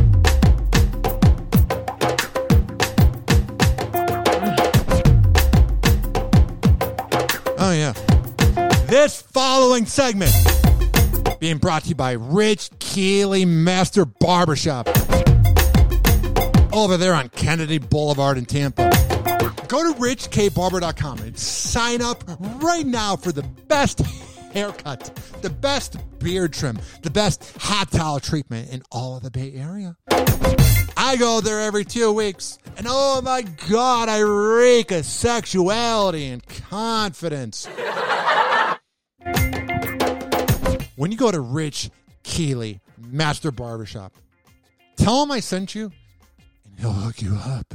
Oh, yeah. This following segment being brought to you by Rich Keeley Master Barbershop over there on Kennedy Boulevard in Tampa. Go to rich k barber dot com and sign up right now for the best haircut, the best beard trim, the best hot towel treatment in all of the Bay Area. I go there every two weeks, and oh my God, I reek of sexuality and confidence. When you go to Rich Keeley Master Barbershop, tell him I sent you, and he'll hook you up.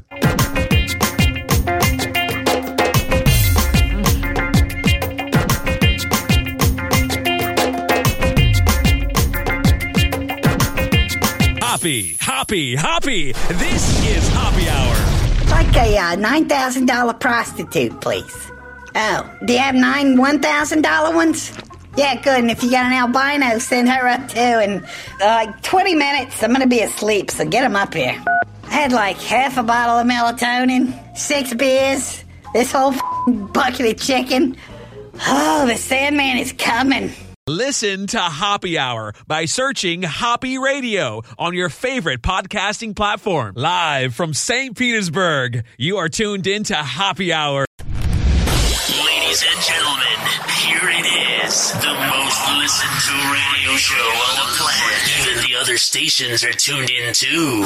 Hoppy, Hoppy, Hoppy. This is Hoppy Hour. Like a uh, nine thousand dollars prostitute, please. Oh, do you have nine one thousand dollars ones? Yeah, good. And if you got an albino, send her up too. And uh, like twenty minutes, I'm going to be asleep, so get him up here. I had like half a bottle of melatonin, six beers, this whole f***ing bucket of chicken. Oh, the Sandman is coming. Listen to Hoppy Hour by searching Hoppy Radio on your favorite podcasting platform. Live from Saint Petersburg, you are tuned in to Hoppy Hour. Ladies and gentlemen, here it is. The most listened to radio show on the planet. Even the other stations are tuned in too.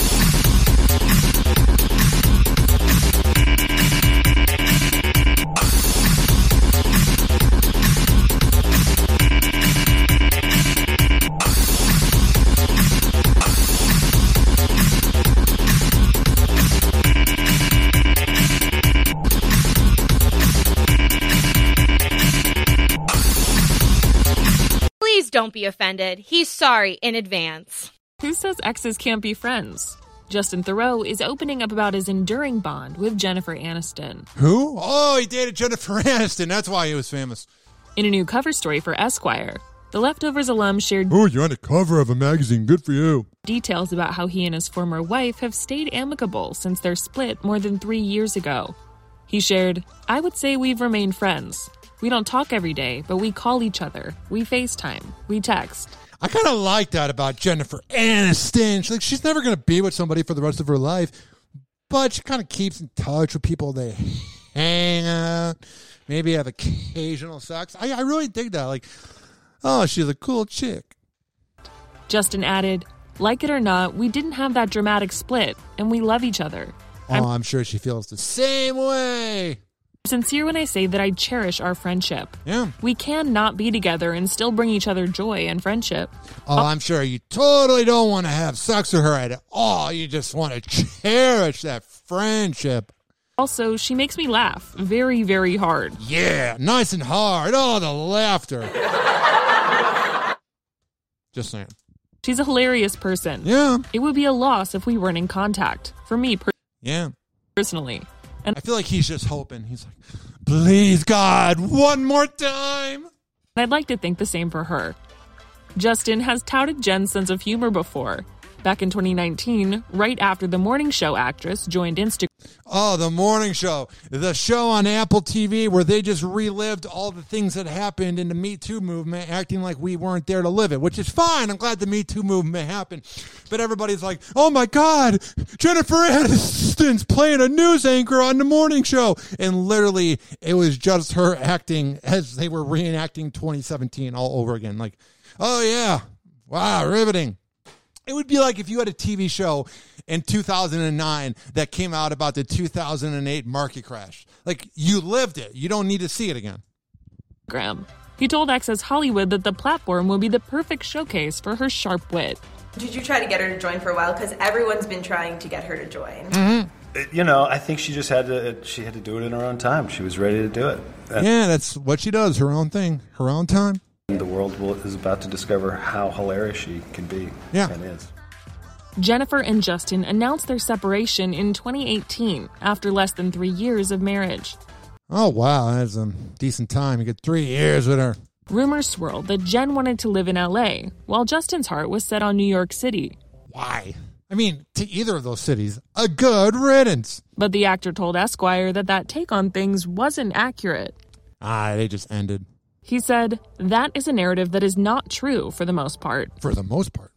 Please don't be offended. He's sorry in advance. Who says exes can't be friends? Justin Theroux is opening up about his enduring bond with Jennifer Aniston. Who? Oh, he dated Jennifer Aniston. That's why he was famous. In a new cover story for Esquire, The Leftovers alum shared Oh, you're on the cover of a magazine. Good for you. details about how he and his former wife have stayed amicable since their split more than three years ago. He shared, I would say we've remained friends. We don't talk every day, but we call each other. We FaceTime. We text. I kind of like that about Jennifer Aniston. She's, like, she's never going to be with somebody for the rest of her life, but she kind of keeps in touch with people. They hang out, maybe have occasional sex. I, I really dig that. Like, oh, she's a cool chick. Justin added, like it or not, we didn't have that dramatic split, and we love each other. Oh, I'm, I'm sure she feels the same way. I'm sincere when I say that I cherish our friendship. Yeah. We can not be together and still bring each other joy and friendship. Oh, I'm sure you totally don't want to have sex with her at all. You just want to cherish that friendship. Also, she makes me laugh very, very hard. Yeah, nice and hard. Oh, the laughter. Just saying. She's a hilarious person. Yeah. It would be a loss if we weren't in contact. For me, per- yeah. personally. And I feel like he's just hoping. He's like, please, God, one more time. I'd like to think the same for her. Justin has touted Jen's sense of humor before. Back in twenty nineteen, right after the morning show actress joined Instagram. Oh, the morning show. The show on Apple T V where they just relived all the things that happened in the Me Too movement, acting like we weren't there to live it, which is fine. I'm glad the Me Too movement happened. But everybody's like, oh my God, Jennifer Aniston's playing a news anchor on the morning show. And literally, it was just her acting as they were reenacting twenty seventeen all over again. Like, oh yeah, wow, riveting. It would be like if you had a T V show in two thousand nine that came out about the two thousand eight market crash. Like, you lived it. You don't need to see it again. Graham. He told Access Hollywood that the platform would be the perfect showcase for her sharp wit. Did you try to get her to join for a while? Because everyone's been trying to get her to join. Mm-hmm. You know, I think she just had to, she had to do it in her own time. She was ready to do it. Yeah, that's what she does, her own thing, her own time. The world will, is about to discover how hilarious she can be. Yeah. And is. Jennifer and Justin announced their separation in twenty eighteen after less than three years of marriage. Oh, wow. That's a decent time. You get three years with her. Rumors swirled that Jen wanted to live in L A, while Justin's heart was set on New York City. Why? I mean, to either of those cities, a good riddance. But the actor told Esquire that that take on things wasn't accurate. Ah, they just ended. He said, that is a narrative that is not true for the most part. For the most part.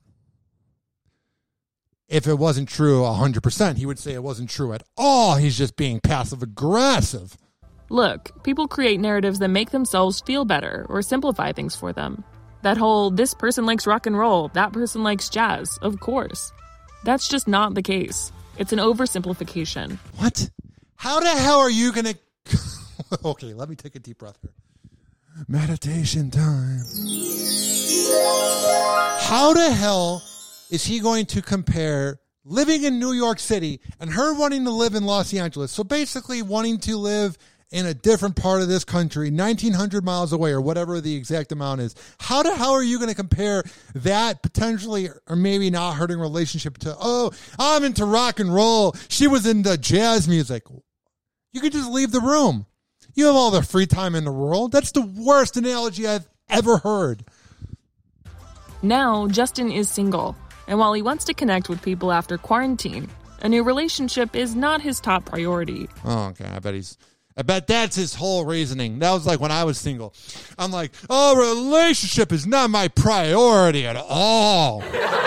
If it wasn't true one hundred percent, he would say it wasn't true at all. He's just being passive-aggressive. Look, people create narratives that make themselves feel better or simplify things for them. That whole, this person likes rock and roll, that person likes jazz, of course. That's just not the case. It's an oversimplification. What? How the hell are you going to... Okay, let me take a deep breath here. Meditation time. How the hell is he going to compare living in New York City and her wanting to live in Los Angeles? So basically wanting to live in a different part of this country, nineteen hundred miles away or whatever the exact amount is. How the hell are you going to compare that potentially or maybe not hurting relationship to, oh, I'm into rock and roll. She was into jazz music. You could just leave the room. You have all the free time in the world. That's the worst analogy I've ever heard. Now, Justin is single, and while he wants to connect with people after quarantine, a new relationship is not his top priority. Oh, okay. I bet he's... I bet that's his whole reasoning. That was like when I was single. I'm like, oh, relationship is not my priority at all.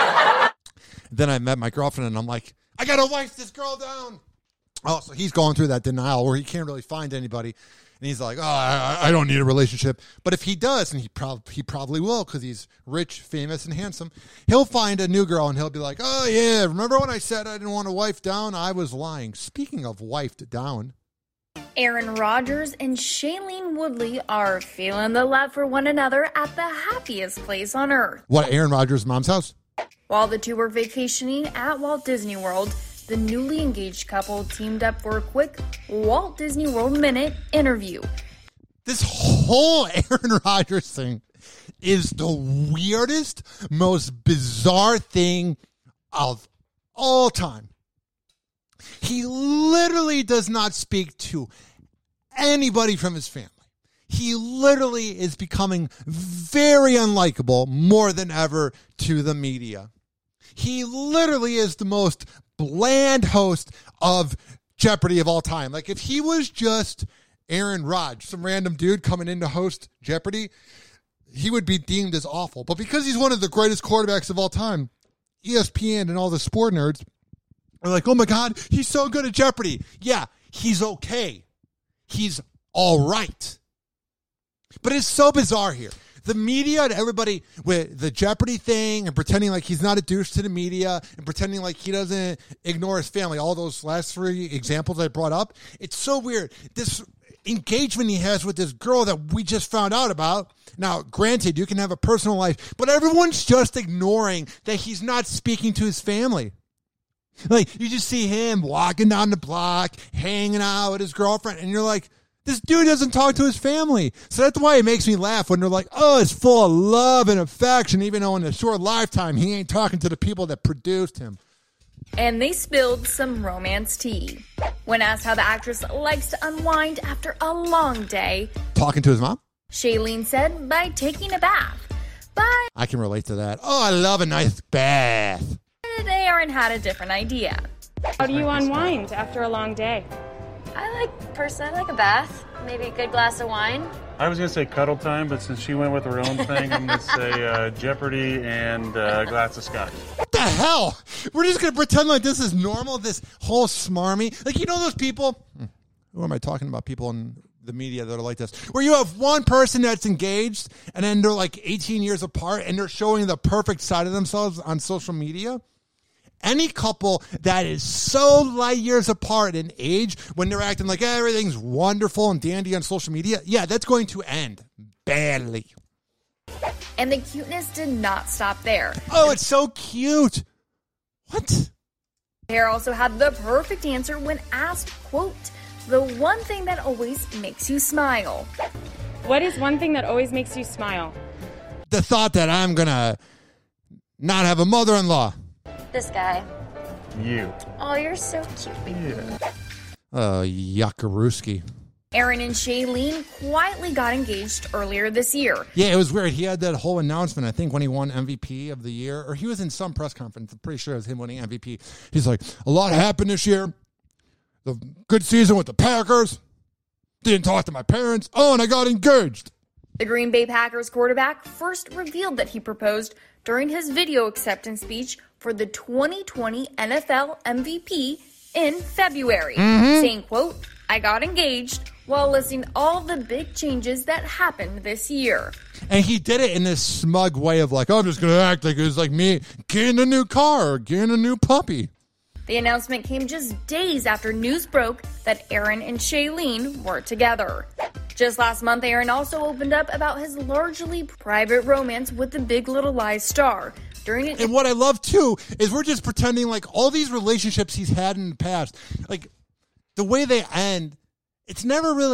Then I met my girlfriend, and I'm like, I got to wife this girl down. Oh, so he's going through that denial where he can't really find anybody. And he's like, oh, I, I don't need a relationship. But if he does, and he, prob- he probably will because he's rich, famous, and handsome, he'll find a new girl, and he'll be like, oh, yeah, remember when I said I didn't want to wife down? I was lying. Speaking of wifed down. Aaron Rodgers and Shailene Woodley are feeling the love for one another at the happiest place on earth. What, Aaron Rodgers' mom's house? While the two were vacationing at Walt Disney World, the newly engaged couple teamed up for a quick Walt Disney World Minute interview. This whole Aaron Rodgers thing is the weirdest, most bizarre thing of all time. He literally does not speak to anybody from his family. He literally is becoming very unlikable more than ever to the media. He literally is the most bland host of Jeopardy of all time. Like, if he was just Aaron Rodgers, some random dude coming in to host Jeopardy, he would be deemed as awful. But because he's one of the greatest quarterbacks of all time, E S P N and all the sport nerds are like, oh my God, he's so good at Jeopardy. Yeah, he's okay. He's all right. But it's so bizarre here. The media and everybody with the Jeopardy thing and pretending like he's not a douche to the media and pretending like he doesn't ignore his family. All those last three examples I brought up. It's so weird. This engagement he has with this girl that we just found out about. Now, granted, you can have a personal life, but everyone's just ignoring that he's not speaking to his family. Like, you just see him walking down the block, hanging out with his girlfriend, and you're like, this dude doesn't talk to his family. So that's why it makes me laugh when they're like, oh, it's full of love and affection, even though in a short lifetime, he ain't talking to the people that produced him. And they spilled some romance tea. When asked how the actress likes to unwind after a long day, talking to his mom? Shailene said by taking a bath. But I can relate to that. Oh, I love a nice bath. Aaron had a different idea. How do you unwind after a long day? I like, personally, I like a bath. Maybe a good glass of wine. I was going to say cuddle time, but since she went with her own thing, I'm going to say uh, Jeopardy and uh, a glass of scotch. What the hell? We're just going to pretend like this is normal, this whole smarmy. Like, you know those people? Who am I talking about? People in the media that are like this. Where you have one person that's engaged, and then they're like eighteen years apart, and they're showing the perfect side of themselves on social media. Any couple that is so light years apart in age, when they're acting like everything's wonderful and dandy on social media, yeah, that's going to end badly. And the cuteness did not stop there. Oh, it's so cute. What? The pair also had the perfect answer when asked, quote, the one thing that always makes you smile. What is one thing that always makes you smile? The thought that I'm going to not have a mother-in-law. This guy. You. Oh, you're so cute. Yeah. Oh, yuckarooski. Aaron and Shailene quietly got engaged earlier this year. Yeah, it was weird. He had that whole announcement, I think, when he won M V P of the year, or he was in some press conference. I'm pretty sure it was him winning M V P. He's like, a lot happened this year. The good season with the Packers. Didn't talk to my parents. Oh, and I got engaged. The Green Bay Packers quarterback first revealed that he proposed during his video acceptance speech for the twenty twenty N F L M V P in February, mm-hmm. saying, quote, I got engaged, while listing all the big changes that happened this year. And he did it in this smug way of like, oh, I'm just going to act like it was like me getting a new car or getting a new puppy. The announcement came just days after news broke that Aaron and Shailene were together. Just last month, Aaron also opened up about his largely private romance with the Big Little Lies star. During an- and what I love, too, is we're just pretending like all these relationships he's had in the past, like the way they end, it's never really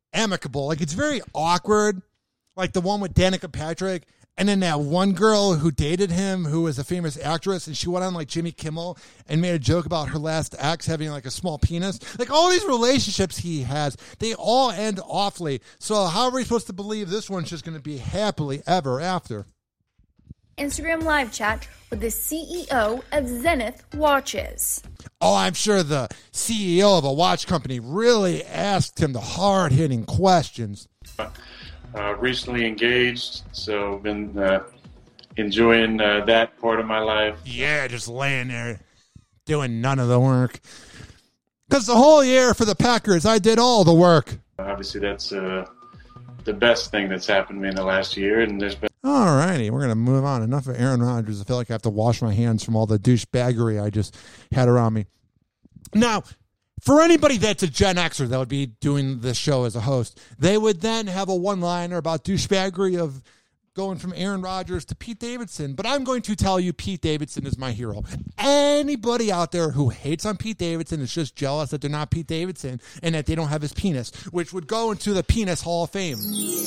amicable. Like, it's very awkward. Like the one with Danica Patrick. And then that one girl who dated him, who was a famous actress, and she went on like Jimmy Kimmel and made a joke about her last ex having like a small penis. Like all these relationships he has, they all end awfully. So how are we supposed to believe this one's just going to be happily ever after? Instagram live chat with the C E O of Zenith Watches. Oh, I'm sure the C E O of a watch company really asked him the hard-hitting questions. Uh, recently engaged, so been uh, enjoying uh, that part of my life. Yeah, just laying there doing none of the work. Because the whole year for the Packers, I did all the work. Obviously, that's uh, the best thing that's happened to me in the last year, and there's been. All righty, we're going to move on. Enough of Aaron Rodgers. I feel like I have to wash my hands from all the douchebaggery I just had around me. Now, for anybody that's a Gen Xer that would be doing this show as a host, they would then have a one-liner about douchebaggery of going from Aaron Rodgers to Pete Davidson. But I'm going to tell you Pete Davidson is my hero. Anybody out there who hates on Pete Davidson is just jealous that they're not Pete Davidson and that they don't have his penis, which would go into the Penis Hall of Fame.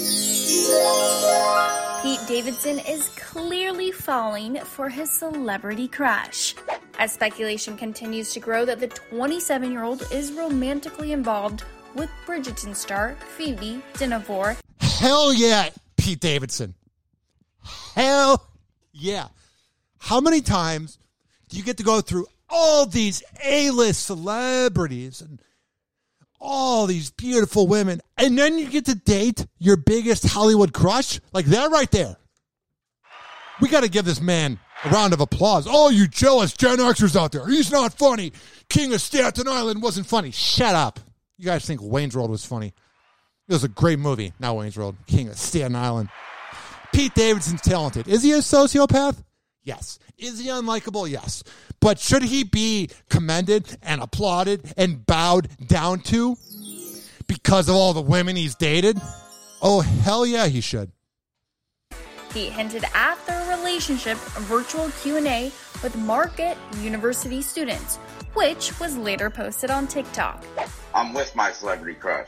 Pete Davidson is clearly falling for his celebrity crush. As speculation continues to grow that the twenty-seven-year-old is romantically involved with Bridgerton star Phoebe Dynevor. Hell yeah, Pete Davidson. Hell yeah. How many times do you get to go through all these A-list celebrities and all these beautiful women, and then you get to date your biggest Hollywood crush? Like that right there. We got to give this man a round of applause. Oh, you jealous Gen Xers out there. He's not funny. King of Staten Island wasn't funny. Shut up. You guys think Wayne's World was funny. It was a great movie. Not Wayne's World. King of Staten Island. Pete Davidson's talented. Is he a sociopath? Yes. Is he unlikable? Yes. But should he be commended and applauded and bowed down to because of all the women he's dated? Oh, hell yeah, he should. He hinted at their relationship virtual Q and A with Marquette University students, which was later posted on TikTok. I'm with my celebrity crush.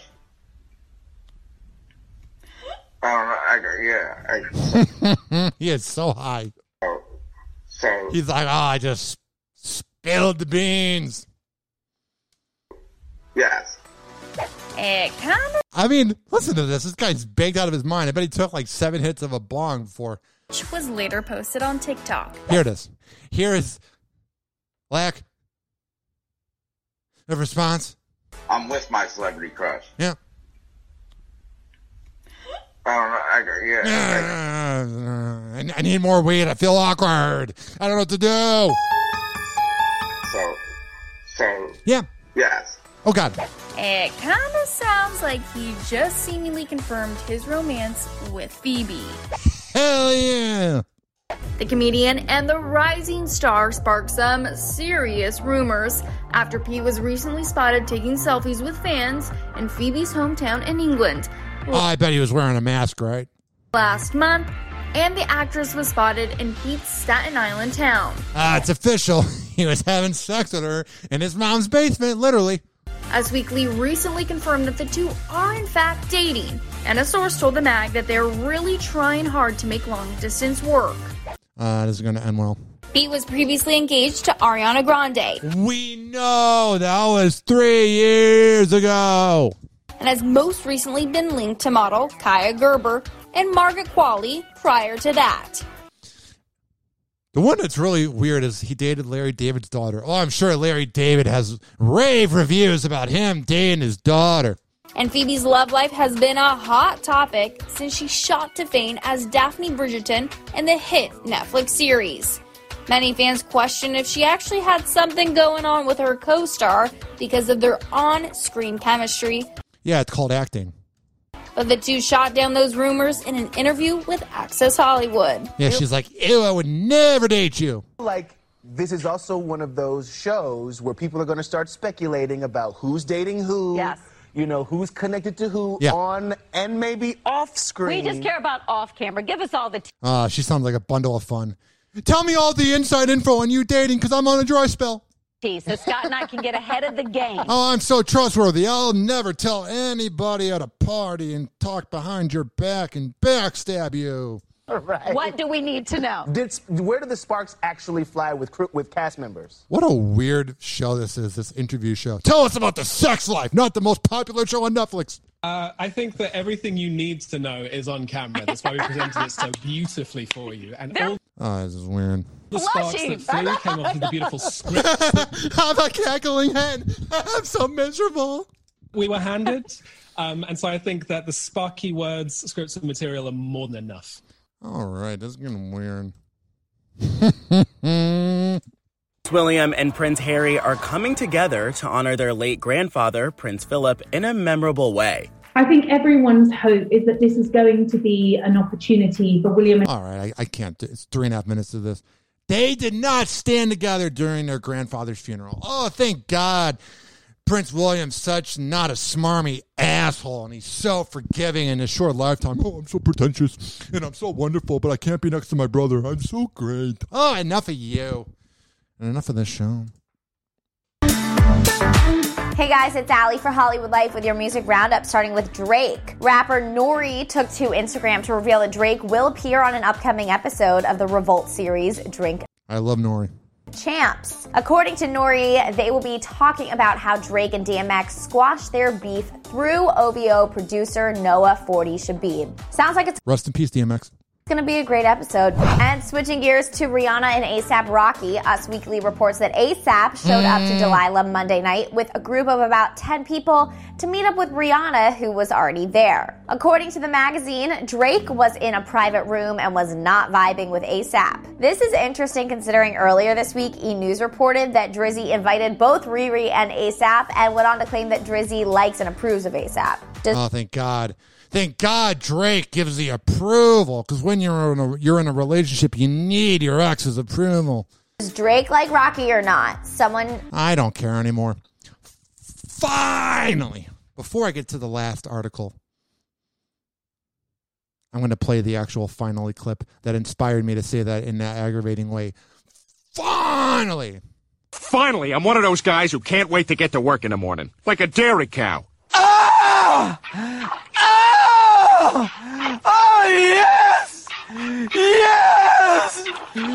I don't know. I, yeah. I, he is so high. So, so he's like, oh, I just spilled the beans. Yes. It kind of. I mean, listen to this. This guy's baked out of his mind. I bet he took like seven hits of a bong before. Which was later posted on TikTok. Here it is. Here is lack of response. I'm with my celebrity crush. Yeah. I don't know. I, yeah. I, I need more weed. I feel awkward. I don't know what to do. So, so. Yeah. Yes. Oh, God. It kind of sounds like he just seemingly confirmed his romance with Phoebe. Hell yeah. The comedian and the rising star sparked some serious rumors after Pete was recently spotted taking selfies with fans in Phoebe's hometown in England. Oh, I bet he was wearing a mask, right? Last month, and the actress was spotted in Pete's Staten Island town. Ah, uh, it's official. He was having sex with her in his mom's basement, literally. Us Weekly recently confirmed that the two are in fact dating, and a source told the mag that they're really trying hard to make long-distance work. Uh, this is going to end well. Pete was previously engaged to Ariana Grande. We know that was three years ago. And has most recently been linked to model Kaya Gerber and Margaret Qualley prior to that. The one that's really weird is he dated Larry David's daughter. Oh, I'm sure Larry David has rave reviews about him dating his daughter. And Phoebe's love life has been a hot topic since she shot to fame as Daphne Bridgerton in the hit Netflix series. Many fans question if she actually had something going on with her co-star because of their on-screen chemistry. Yeah, it's called acting. But the two shot down those rumors in an interview with Access Hollywood. Yeah, she's like, ew, I would never date you. Like, this is also one of those shows where people are going to start speculating about who's dating who. Yes. You know, who's connected to who yeah. on and maybe off screen. We just care about off camera. Give us all the... T- Ah, uh, she sounds like a bundle of fun. Tell me all the inside info on you dating because I'm on a dry spell. so Scott and I can get ahead of the game. Oh, I'm so trustworthy. I'll never tell anybody at a party and talk behind your back and backstab you. Right. What do we need to know? Did, where do the sparks actually fly with with cast members? What a weird show this is, this interview show. Tell us about the sex life, not the most popular show on Netflix. Uh, I think that everything you need to know is on camera. That's why we presented it so beautifully for you. And all Oh, this is weird. the sparks that flew came off of the beautiful script. I'm a cackling hen. I'm so miserable. We were handed. Um, and so I think that the sparky words, scripts, and material are more than enough. All right, this is getting weird. William and Prince Harry are coming together to honor their late grandfather, Prince Philip, in a memorable way. I think everyone's hope is that this is going to be an opportunity for William. And- All right, I, I can't. do It's three and a half minutes of this. They did not stand together during their grandfather's funeral. Oh, thank God. Prince William's such not a smarmy asshole, and he's so forgiving in his short lifetime. Oh, I'm so pretentious, and I'm so wonderful, but I can't be next to my brother. I'm so great. Oh, enough of you. And enough of this show. Hey guys, it's Allie for Hollywood Life with your music roundup, starting with Drake. Rapper Nori took to Instagram to reveal that Drake will appear on an upcoming episode of the Revolt series, Drink I love Nori. Champs. According to Nori, they will be talking about how Drake and D M X squashed their beef through O V O producer Noah forty Shabib. Sounds like it's Rest in peace, D M X. going to be a great episode. And switching gears to Rihanna and A$AP Rocky, Us Weekly reports that A$AP showed up to Delilah Monday night with a group of about ten people to meet up with Rihanna, who was already there. According to the magazine, Drake was in a private room and was not vibing with A$AP. This is interesting considering earlier this week, E! News reported that Drizzy invited both Riri and A$AP and went on to claim that Drizzy likes and approves of A$AP. Does- oh, thank God. Thank God Drake gives the approval, because when you're in a you're in a relationship, you need your ex's approval. Does Drake like Rocky or not? Someone... I don't care anymore. Finally! Before I get to the last article, I'm going to play the actual finally clip that inspired me to say that in that aggravating way. Finally! Finally, I'm one of those guys who can't wait to get to work in the morning. Like a dairy cow. Ah! Oh! Oh, yes! Yes!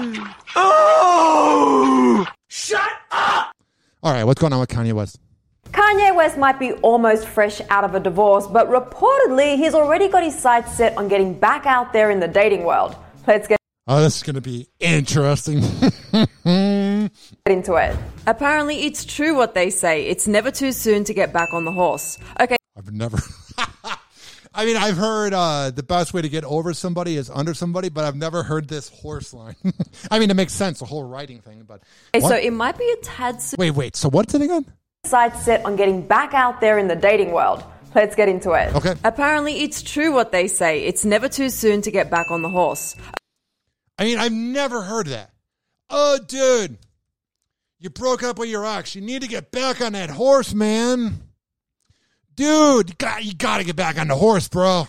Oh! Shut up! All right, what's going on with Kanye West? Kanye West might be almost fresh out of a divorce, but reportedly he's already got his sights set on getting back out there in the dating world. Let's get Oh, this is going to be interesting. into it. Apparently, it's true what they say. It's never too soon to get back on the horse. Okay. I've never... I mean, I've heard uh, the best way to get over somebody is under somebody, but I've never heard this horse line. I mean, it makes sense, the whole writing thing, but... Okay, so what? it might be a tad soon. Wait, wait, so what's it again? Sights set on getting back out there in the dating world. Let's get into it. Okay. Apparently, it's true what they say. It's never too soon to get back on the horse. I mean, I've never heard that. Oh, dude, you broke up with your ex. You need to get back on that horse, man. Dude, you got, you got to get back on the horse, bro.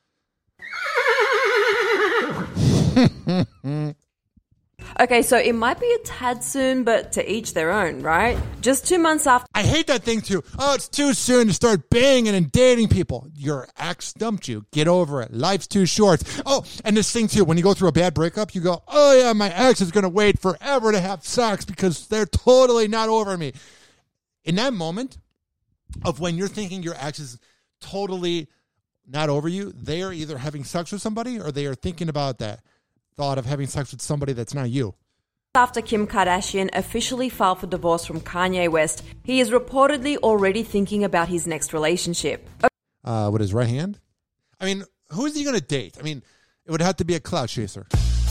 Okay, so it might be a tad soon, but to each their own, right? Just two months after... I hate that thing, too. Oh, it's too soon to start banging and dating people. Your ex dumped you. Get over it. Life's too short. Oh, and this thing, too, when you go through a bad breakup, you go, oh, yeah, my ex is going to wait forever to have sex because they're totally not over me. In that moment of when you're thinking your ex is totally not over you, they are either having sex with somebody or they are thinking about that thought of having sex with somebody that's not you. After Kim Kardashian officially filed for divorce from Kanye West, he is reportedly already thinking about his next relationship. Uh, with his right hand? I mean, who is he going to date? I mean, it would have to be a clout chaser.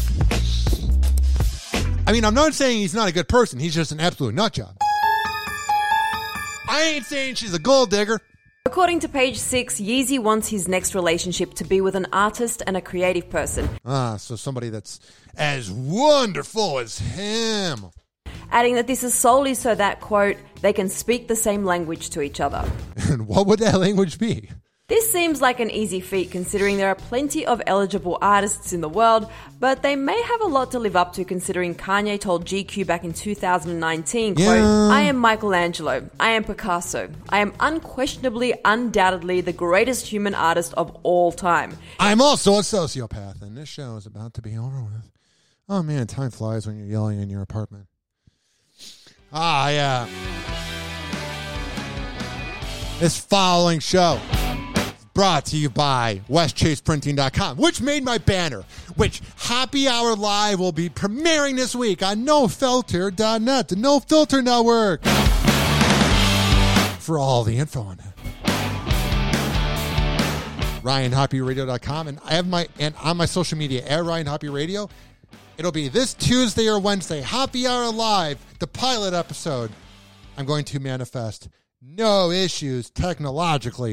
I mean, I'm not saying he's not a good person. He's just an absolute nut job. I ain't saying she's a gold digger. According to Page Six, Yeezy wants his next relationship to be with an artist and a creative person. Ah, so somebody that's as wonderful as him. Adding that this is solely so that, quote, they can speak the same language to each other. And what would that language be? This seems like an easy feat considering there are plenty of eligible artists in the world, but they may have a lot to live up to considering Kanye told G Q back in two thousand nineteen, quote, Yeah. I am Michelangelo, I am Picasso, I am unquestionably, undoubtedly the greatest human artist of all time. I'm also a sociopath, and this show is about to be over with. Oh man, time flies when you're yelling in your apartment. Ah, yeah. This following show is brought to you by west chase printing dot com, which made my banner, which Happy Hour Live will be premiering this week on no filter dot net, the No Filter Network. For all the info on that. ryan hoppy radio dot com, and I have my and on my social media at Ryan Hoppy Radio. It'll be this Tuesday or Wednesday, Happy Hour Live, the pilot episode. I'm going to manifest no issues technologically,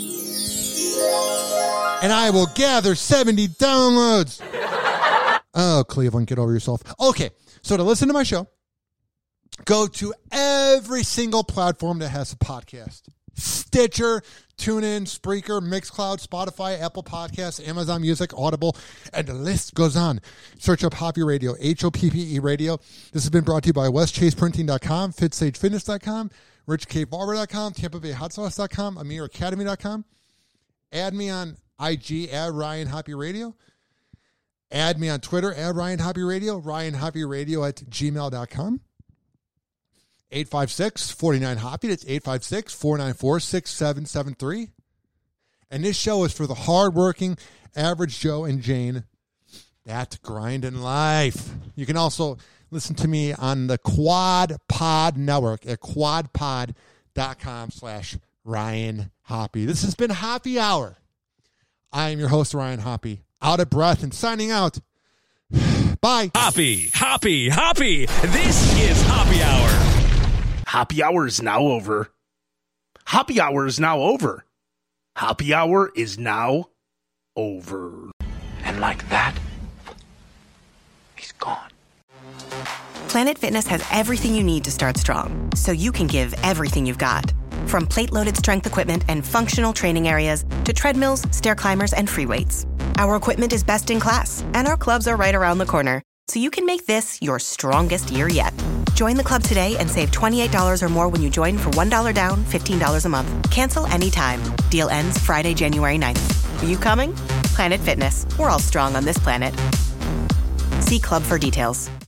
and I will gather seventy downloads. Oh, Cleveland, get over yourself. Okay, so to listen to my show, go to every single platform that has a podcast. Stitcher, TuneIn, Spreaker, Mixcloud, Spotify, Apple Podcasts, Amazon Music, Audible, and the list goes on. Search up Hoppy Radio, H O P P E Radio. This has been brought to you by west chase printing dot com, fitsage fitness dot com, rich k barber dot com, tampa bay hot sauce dot com, amir academy dot com. Add me on I G at Ryan Hoppy Radio. Add me on Twitter at Ryan Hoppy Radio, Ryan Hoppy Radio at gmail dot com. eight five six, four nine, Hoppy. That's eight five six, four nine four, six seven seven three. And this show is for the hardworking average Joe and Jane that grind in life. You can also listen to me on the Quad Pod Network at quad pod dot com slash Ryan Hoppy. This has been Happy Hour. I am your host, Ryan Hoppy. Out of breath and signing out. Bye. Hoppy, Hoppy, Hoppy. This is Happy Hour. Happy Hour is now over. Happy Hour is now over. Happy Hour is now over. And like that, he's gone. Planet Fitness has everything you need to start strong, so you can give everything you've got. From plate-loaded strength equipment and functional training areas to treadmills, stair climbers, and free weights. Our equipment is best in class, and our clubs are right around the corner, so you can make this your strongest year yet. Join the club today and save twenty-eight dollars or more when you join for one dollar down, fifteen dollars a month. Cancel anytime. Deal ends Friday, January ninth. Are you coming? Planet Fitness. We're all strong on this planet. See club for details.